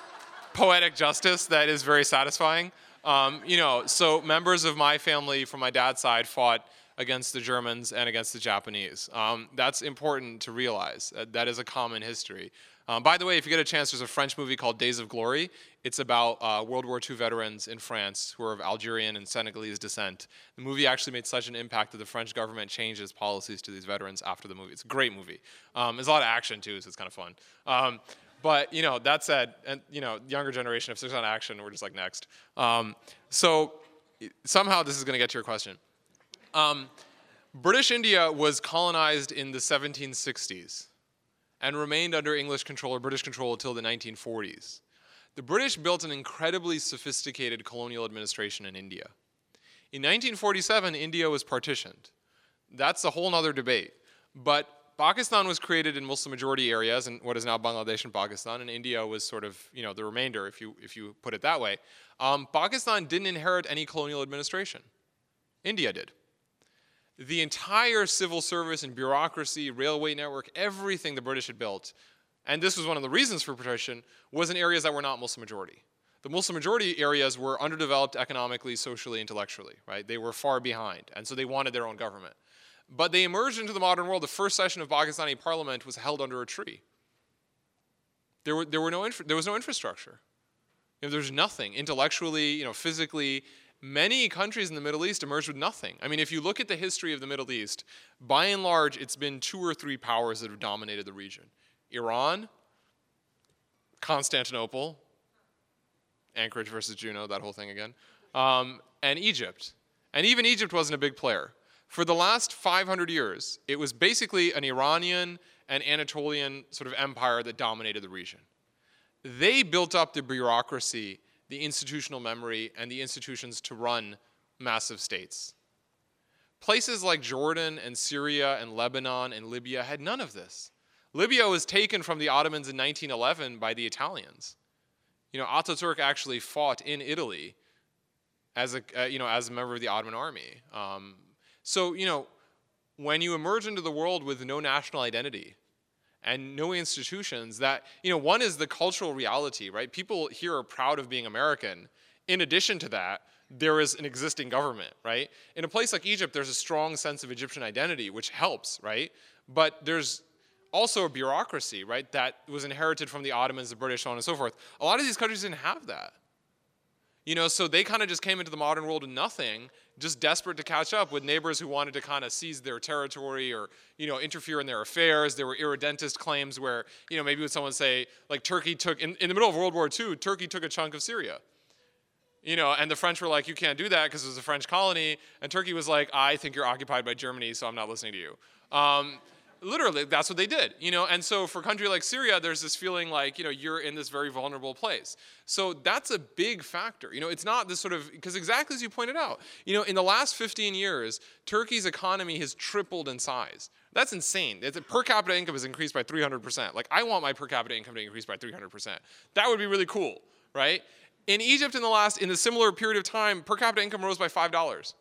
poetic justice that is very satisfying. Um, you know, so members of my family from my dad's side fought against the Germans and against the Japanese. Um, that's important to realize. Uh, that is a common history. Um, by the way, if you get a chance, there's a French movie called Days of Glory. It's about uh, World War Two veterans in France who are of Algerian and Senegalese descent. The movie actually made such an impact that the French government changed its policies to these veterans after the movie. It's a great movie. Um, there's a lot of action too, so it's kind of fun. Um, but you know, that said, and you know, younger generation, if there's not action, we're just like next. Um, so somehow this is going to get to your question. Um, British India was colonized in the seventeen sixties. And remained under English control or British control until the nineteen forties. The British built an incredibly sophisticated colonial administration in India. In nineteen forty-seven, India was partitioned. That's a whole other debate. But Pakistan was created in Muslim-majority areas in what is now Bangladesh and Pakistan, and India was sort of, you know, the remainder, if you, if you put it that way. Um, Pakistan didn't inherit any colonial administration. India did. The entire civil service and bureaucracy, railway network, everything the British had built, and this was one of the reasons for partition, was in areas that were not Muslim majority. The Muslim majority areas were underdeveloped economically, socially, intellectually, right? They were far behind, and so they wanted their own government. But they emerged into the modern world. The first session of Pakistani parliament was held under a tree. There, were, there, were no infra there was no infrastructure. You know, there was nothing intellectually, you know, physically. Many countries in the Middle East emerged with nothing. I mean, if you look at the history of the Middle East, by and large, it's been two or three powers that have dominated the region. Iran, Constantinople, Anchorage versus Juneau, that whole thing again, um, and Egypt. And even Egypt wasn't a big player. For the last five hundred years, it was basically an Iranian and Anatolian sort of empire that dominated the region. They built up the bureaucracy, the institutional memory, and the institutions to run massive states. Places like Jordan and Syria and Lebanon and Libya had none of this. Libya was taken from the Ottomans in nineteen eleven by the Italians. You know, Ataturk actually fought in Italy as a, uh, you know, as a member of the Ottoman army. Um, so, you know, when you emerge into the world with no national identity, and no institutions that, you know, one is the cultural reality, right? People here are proud of being American. In addition to that, there is an existing government, right? In a place like Egypt, there's a strong sense of Egyptian identity, which helps, right? But there's also a bureaucracy, right, that was inherited from the Ottomans, the British, so on and so forth. A lot of these countries didn't have that. You know, so they kind of just came into the modern world with nothing, just desperate to catch up with neighbors who wanted to kind of seize their territory or, you know, interfere in their affairs. There were irredentist claims where, you know, maybe would someone say, like, Turkey took, in, in the middle of World War Two, Turkey took a chunk of Syria. You know, and the French were like, you can't do that because it was a French colony. And Turkey was like, I think you're occupied by Germany, so I'm not listening to you. Um, literally, that's what they did. You know, and so for a country like Syria, there's this feeling like, you know, you're in this very vulnerable place. So that's a big factor. You know, it's not this sort of, because exactly as you pointed out, you know, in the last fifteen years, Turkey's economy has tripled in size. That's insane. It's, per capita income has increased by three hundred percent. Like, I want my per capita income to increase by three hundred percent. That would be really cool, right? In Egypt, in the last, in a similar period of time, per capita income rose by five dollars.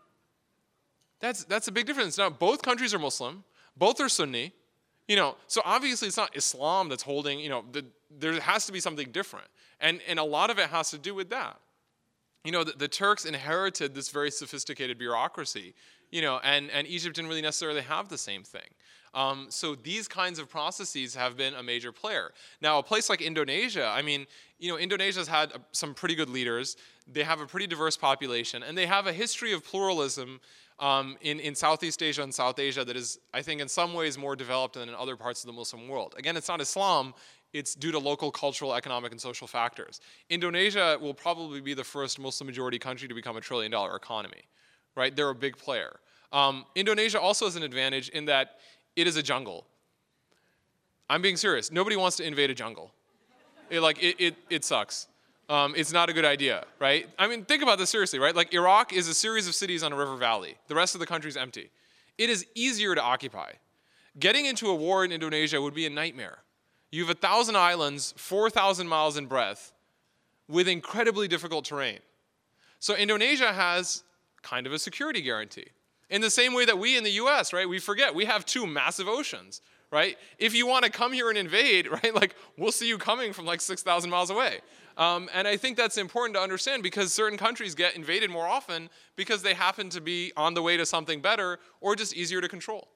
That's, that's a big difference. Now, both countries are Muslim. Both are Sunni. You know, so obviously it's not Islam that's holding, you know, the, there has to be something different. And, and a lot of it has to do with that. You know, the, the Turks inherited this very sophisticated bureaucracy, you know, and, and Egypt didn't really necessarily have the same thing. Um, so these kinds of processes have been a major player. Now, a place like Indonesia, I mean, you know, Indonesia's had a, some pretty good leaders. They have a pretty diverse population, and they have a history of pluralism um, in, in Southeast Asia and South Asia that is, I think, in some ways more developed than in other parts of the Muslim world. Again, it's not Islam. It's due to local cultural, economic, and social factors. Indonesia will probably be the first Muslim-majority country to become a trillion-dollar economy, right? They're a big player. Um, Indonesia also has an advantage in that it is a jungle. I'm being serious. Nobody wants to invade a jungle. It, like, it, it, it sucks. Um, it's not a good idea, right? I mean, think about this seriously, right? Like, Iraq is a series of cities on a river valley. The rest of the country is empty. It is easier to occupy. Getting into a war in Indonesia would be a nightmare. You have one thousand islands, four thousand miles in breadth, with incredibly difficult terrain. So Indonesia has kind of a security guarantee. In the same way that we in the U S, right, we forget, we have two massive oceans, right? If you want to come here and invade, right, like, we'll see you coming from like six thousand miles away. Um, and I think that's important to understand because certain countries get invaded more often because they happen to be on the way to something better or just easier to control.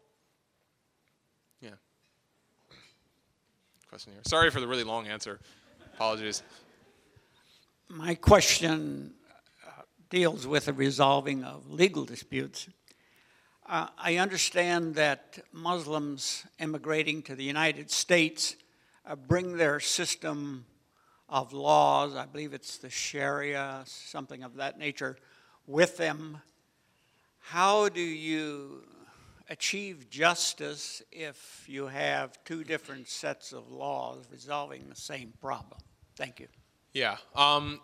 Yeah. Question here. Sorry for the really long answer. Apologies. My question uh, deals with the resolving of legal disputes. Uh, I understand that Muslims immigrating to the United States uh, bring their system of laws, I believe it's the Sharia, something of that nature, with them. How do you achieve justice if you have two different sets of laws resolving the same problem? Thank you. Yeah. Um,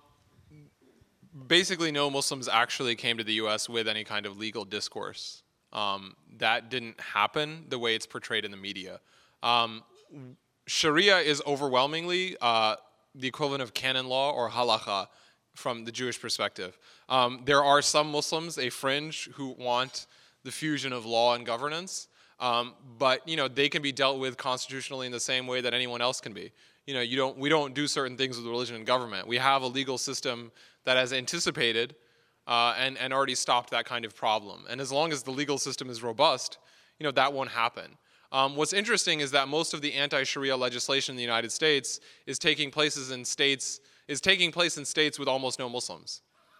basically, no Muslims actually came to the U S with any kind of legal discourse. Um, that didn't happen the way it's portrayed in the media. Um, Sharia is overwhelmingly uh, the equivalent of canon law or halakha from the Jewish perspective. Um, there are some Muslims, a fringe, who want the fusion of law and governance, um, but you know they can be dealt with constitutionally in the same way that anyone else can be. You know, you don't, we don't do certain things with religion and government. We have a legal system that has anticipated uh, and, and already stopped that kind of problem. And as long as the legal system is robust, you know, that won't happen. Um, what's interesting is that most of the anti-Sharia legislation in the United States is taking places in states is taking place in states with almost no Muslims.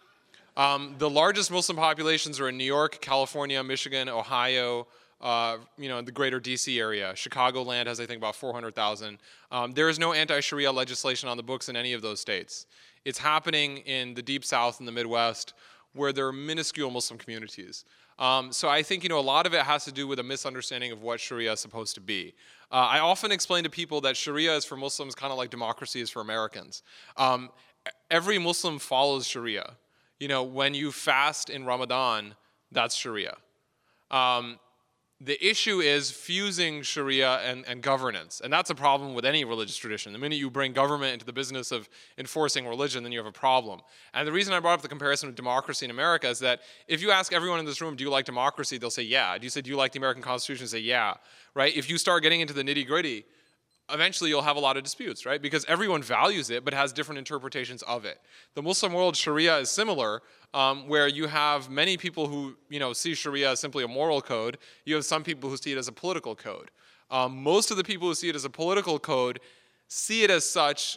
Um, the largest Muslim populations are in New York, California, Michigan, Ohio, uh, you know, the greater D C area. Chicagoland has, I think, about four hundred thousand. Um, there is no anti-Sharia legislation on the books in any of those states. It's happening in the Deep South and the Midwest, where there are minuscule Muslim communities. Um, so I think, you know, a lot of it has to do with a misunderstanding of what Sharia is supposed to be. Uh, I often explain to people that Sharia is for Muslims kind of like democracy is for Americans. Um, every Muslim follows Sharia. You know, when you fast in Ramadan, that's Sharia. Um, the issue is fusing Sharia and, and governance, and that's a problem with any religious tradition. The minute you bring government into the business of enforcing religion, then you have a problem. And the reason I brought up the comparison with democracy in America is that if you ask everyone in this room, do you like democracy, they'll say yeah. Do you say, do you like the American Constitution? They say yeah, right? If you start getting into the nitty-gritty, eventually you'll have a lot of disputes, right? Because everyone values it, but has different interpretations of it. The Muslim world, Sharia is similar, um, where you have many people who, you know, see Sharia as simply a moral code. You have some people who see it as a political code. Um, most of the people who see it as a political code see it as such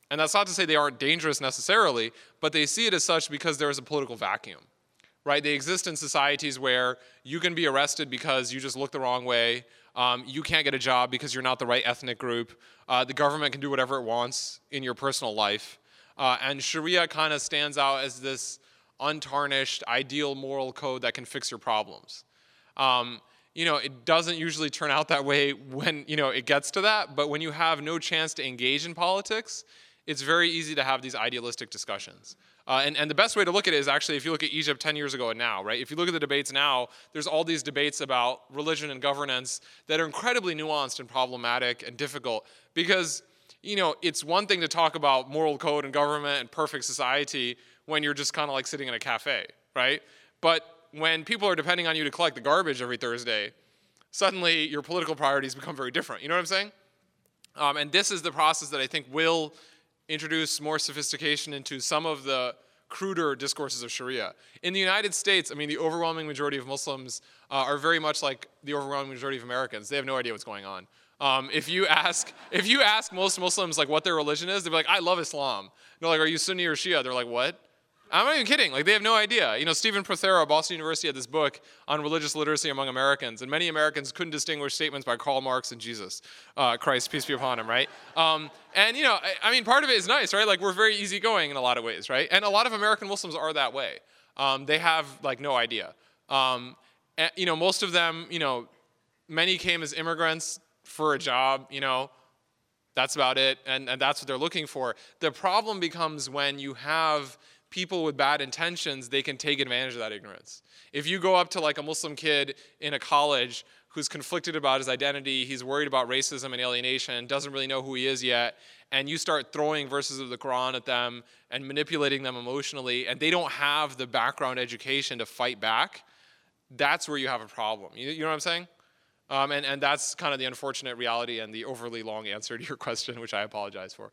And that's not to say they aren't dangerous necessarily, but they see it as such because there is a political vacuum, right? They exist in societies where you can be arrested because you just look the wrong way. Um, you can't get a job because you're not the right ethnic group. Uh, the government can do whatever it wants in your personal life. Uh, and Sharia kind of stands out as this untarnished, ideal moral code that can fix your problems. Um, you know, it doesn't usually turn out that way when, you know, it gets to that, but when you have no chance to engage in politics, it's very easy to have these idealistic discussions. Uh, and, and the best way to look at it is actually if you look at Egypt ten years ago and now, right? If you look at the debates now, there's all these debates about religion and governance that are incredibly nuanced and problematic and difficult because, you know, it's one thing to talk about moral code and government and perfect society when you're just kind of like sitting in a cafe, right? But when people are depending on you to collect the garbage every Thursday, suddenly your political priorities become very different. You know what I'm saying? Um, and this is the process that I think will introduce more sophistication into some of the cruder discourses of Sharia. In the United States, I mean, the overwhelming majority of Muslims uh, are very much like the overwhelming majority of Americans. They have no idea what's going on. Um, if you ask, if you ask most Muslims like what their religion is, they'll be like, I love Islam. And they're like, are you Sunni or Shia? They're like, what? I'm not even kidding. Like, they have no idea. You know, Stephen Prothero of Boston University had this book on religious literacy among Americans, and many Americans couldn't distinguish statements by Karl Marx and Jesus uh, Christ, peace be upon him, right? Um, and, you know, I, I mean, part of it is nice, right? Like, we're very easygoing in a lot of ways, right? And a lot of American Muslims are that way. Um, they have, like, no idea. Um, and, you know, most of them, you know, many came as immigrants for a job, you know. That's about it, and, and that's what they're looking for. The problem becomes when you have people with bad intentions, they can take advantage of that ignorance. If you go up to like a Muslim kid in a college who's conflicted about his identity, he's worried about racism and alienation, doesn't really know who he is yet, and you start throwing verses of the Quran at them and manipulating them emotionally, and they don't have the background education to fight back, that's where you have a problem. You, you know what I'm saying? Um, and, and that's kind of the unfortunate reality and the overly long answer to your question, which I apologize for.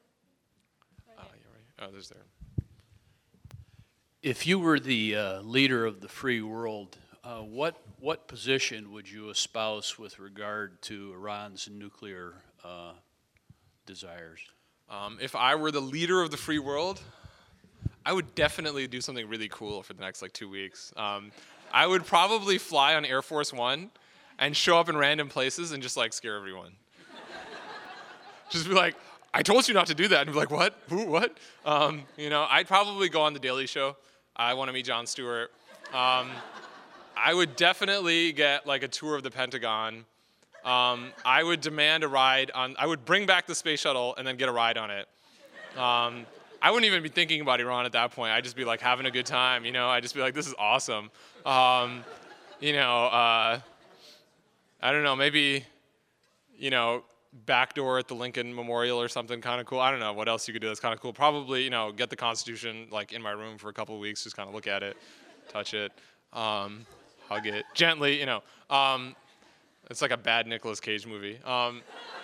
Oh, you're right. Oh, there's there. If you were the uh, leader of the free world, uh, what what position would you espouse with regard to Iran's nuclear uh, desires? Um, if I were the leader of the free world, I would definitely do something really cool for the next like two weeks. Um, I would probably fly on Air Force One and show up in random places and just like scare everyone. Just be like, I told you not to do that. And be like, what? Who? What? Um, you know, I'd probably go on The Daily Show. I want to meet Jon Stewart. Um, I would definitely get like a tour of the Pentagon. Um, I would demand a ride on, I would bring back the space shuttle and then get a ride on it. Um, I wouldn't even be thinking about Iran at that point. I'd just be like having a good time, you know? I'd just be like, this is awesome. Um, you know, uh, I don't know, maybe, you know, backdoor at the Lincoln Memorial or something kind of cool. I don't know what else you could do that's kind of cool. Probably, you know, get the Constitution like in my room for a couple of weeks, just kind of look at it, touch it, um, hug it gently, you know. Um, it's like a bad Nicolas Cage movie. Um,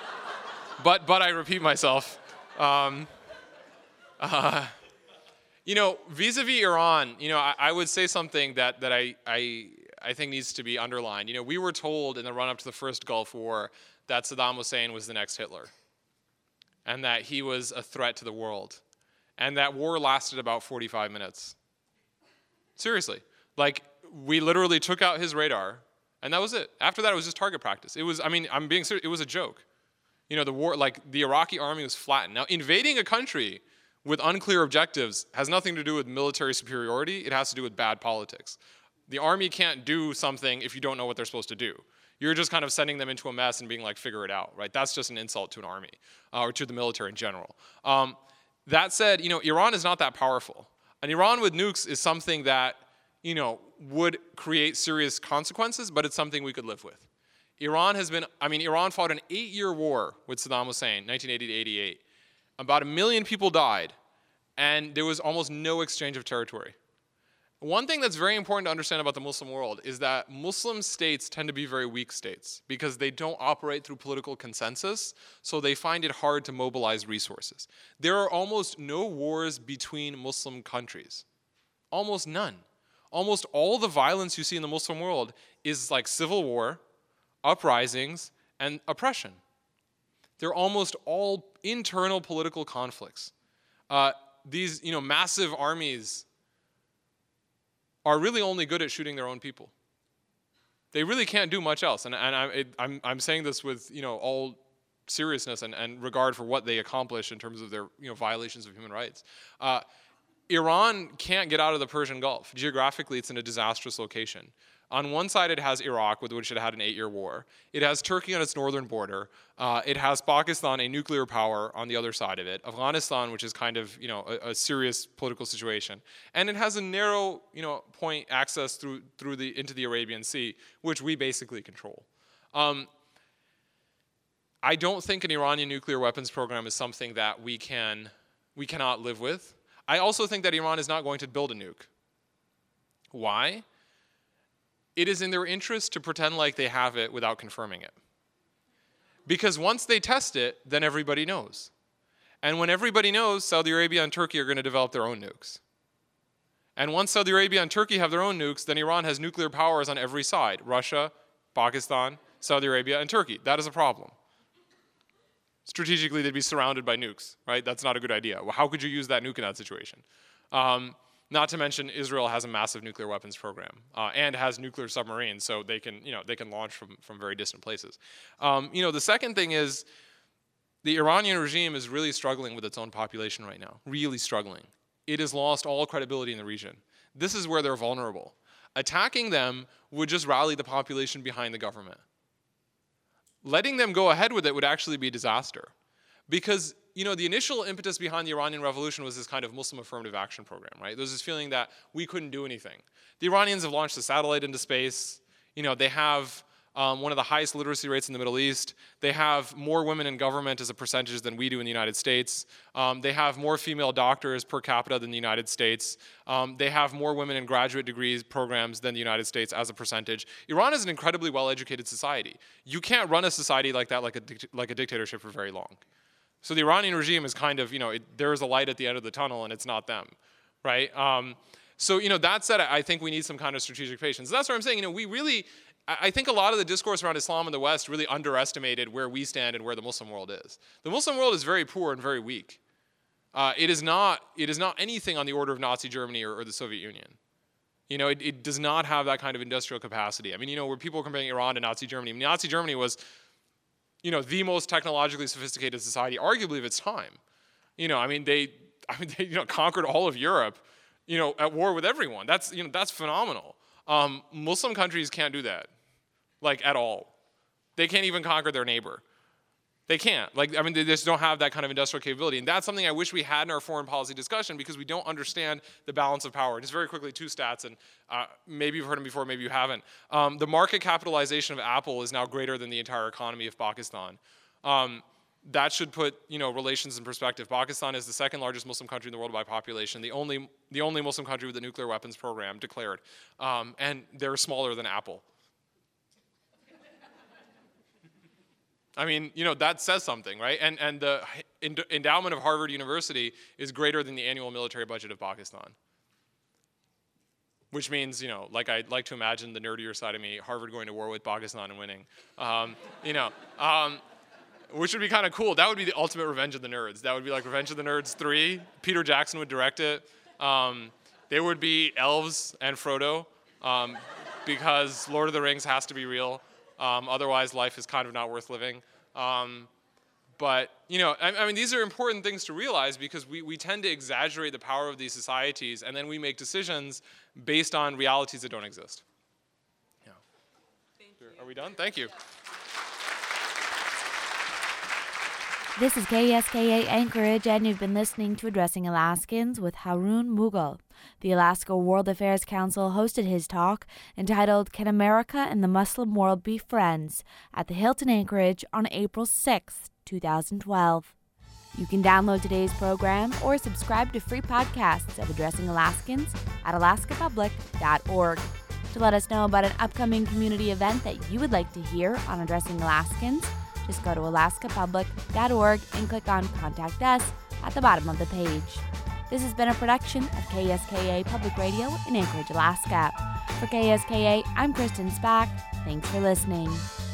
but but I repeat myself. Um, uh, you know, vis-a-vis Iran, you know, I, I would say something that that I I I think needs to be underlined. You know, we were told in the run-up to the first Gulf War that Saddam Hussein was the next Hitler, and that he was a threat to the world, and that war lasted about forty-five minutes. Seriously. Like, we literally took out his radar, and that was it. After that, it was just target practice. It was, I mean, I'm being serious, it was a joke. You know, the war, like, the Iraqi army was flattened. Now, invading a country with unclear objectives has nothing to do with military superiority, it has to do with bad politics. The army can't do something if you don't know what they're supposed to do. You're just kind of sending them into a mess and being like, figure it out, right? That's just an insult to an army uh, or to the military in general. Um, that said, you know, Iran is not that powerful. And Iran with nukes is something that, you know, would create serious consequences, but it's something we could live with. Iran has been, I mean, Iran fought an eight-year war with Saddam Hussein, nineteen eighty to eighty-eight. About a million people died, and there was almost no exchange of territory. One thing that's very important to understand about the Muslim world is that Muslim states tend to be very weak states because they don't operate through political consensus, so they find it hard to mobilize resources. There are almost no wars between Muslim countries. Almost none. Almost all the violence you see in the Muslim world is like civil war, uprisings, and oppression. They're almost all internal political conflicts. Uh, these, you know, massive armies are really only good at shooting their own people. They really can't do much else. And, and I, it, I'm, I'm saying this with, you know, all seriousness and, and regard for what they accomplish in terms of their, you know, violations of human rights. Uh, Iran can't get out of the Persian Gulf. Geographically, it's in a disastrous location. On one side, it has Iraq, with which it had an eight-year war. It has Turkey on its northern border. Uh, it has Pakistan, a nuclear power, on the other side of it. Afghanistan, which is kind of, you know, a, a serious political situation. And it has a narrow, you know, point access through through the into the Arabian Sea, which we basically control. Um, I don't think an Iranian nuclear weapons program is something that we can we cannot live with. I also think that Iran is not going to build a nuke. Why? It is in their interest to pretend like they have it without confirming it. Because once they test it, then everybody knows. And when everybody knows, Saudi Arabia and Turkey are going to develop their own nukes. And once Saudi Arabia and Turkey have their own nukes, then Iran has nuclear powers on every side. Russia, Pakistan, Saudi Arabia, and Turkey. That is a problem. Strategically, they'd be surrounded by nukes, right? That's not a good idea. Well, how could you use that nuke in that situation? Um, Not to mention, Israel has a massive nuclear weapons program uh, and has nuclear submarines, so they can, you know, they can launch from, from very distant places. Um, you know, the second thing is the Iranian regime is really struggling with its own population right now, really struggling. It has lost all credibility in the region. This is where they're vulnerable. Attacking them would just rally the population behind the government. Letting them go ahead with it would actually be a disaster, because you know, the initial impetus behind the Iranian Revolution was this kind of Muslim affirmative action program, right? There was this feeling that we couldn't do anything. The Iranians have launched a satellite into space. You know, they have um, one of the highest literacy rates in the Middle East. They have more women in government as a percentage than we do in the United States. Um, they have more female doctors per capita than the United States. Um, they have more women in graduate degrees programs than the United States as a percentage. Iran is an incredibly well-educated society. You can't run a society like that like a, like a dictatorship for very long. So the Iranian regime is kind of, you know, it, there is a light at the end of the tunnel and it's not them, right? Um, so, you know, that said, I think we need some kind of strategic patience. That's what I'm saying, you know, we really, I think a lot of the discourse around Islam in the West really underestimated where we stand and where the Muslim world is. The Muslim world is very poor and very weak. Uh, it is not, it is not anything on the order of Nazi Germany or, or the Soviet Union. You know, it, it does not have that kind of industrial capacity. I mean, you know, where people are comparing Iran to Nazi Germany, I mean, Nazi Germany was, you know, the most technologically sophisticated society, arguably of its time. You know, I mean, they, I mean, they, you know, conquered all of Europe, you know, at war with everyone. That's, you know, that's phenomenal. Um, Muslim countries can't do that, like, at all. They can't even conquer their neighbor. They can't. Like, I mean, they just don't have that kind of industrial capability. And that's something I wish we had in our foreign policy discussion, because we don't understand the balance of power. Just very quickly, two stats, and uh, maybe you've heard them before, maybe you haven't. Um, the market capitalization of Apple is now greater than the entire economy of Pakistan. Um, that should put, you know, relations in perspective. Pakistan is the second largest Muslim country in the world by population, the only, the only Muslim country with a nuclear weapons program declared. Um, and they're smaller than Apple. I mean, you know, that says something, right? And, and the endowment of Harvard University is greater than the annual military budget of Pakistan. Which means, you know, like I'd like to imagine the nerdier side of me, Harvard going to war with Pakistan and winning. Um, you know, um, which would be kind of cool. That would be the ultimate Revenge of the Nerds. That would be like Revenge of the Nerds three. Peter Jackson would direct it. Um, there would be elves and Frodo, um, because Lord of the Rings has to be real. Um, otherwise, life is kind of not worth living. Um, but, you know, I, I mean, these are important things to realize, because we, we tend to exaggerate the power of these societies, and then we make decisions based on realities that don't exist. Yeah. Thank you. Are we done? Thank you. This is K S K A Anchorage, and you've been listening to Addressing Alaskans with Haroon Mughal. The Alaska World Affairs Council hosted his talk entitled Can America and the Muslim World Be Friends? At the Hilton Anchorage on April sixth, two thousand twelve. You can download today's program or subscribe to free podcasts of Addressing Alaskans at alaska public dot org. To let us know about an upcoming community event that you would like to hear on Addressing Alaskans, just go to alaska public dot org and click on Contact Us at the bottom of the page. This has been a production of K S K A Public Radio in Anchorage, Alaska. For K S K A, I'm Kristen Spack. Thanks for listening.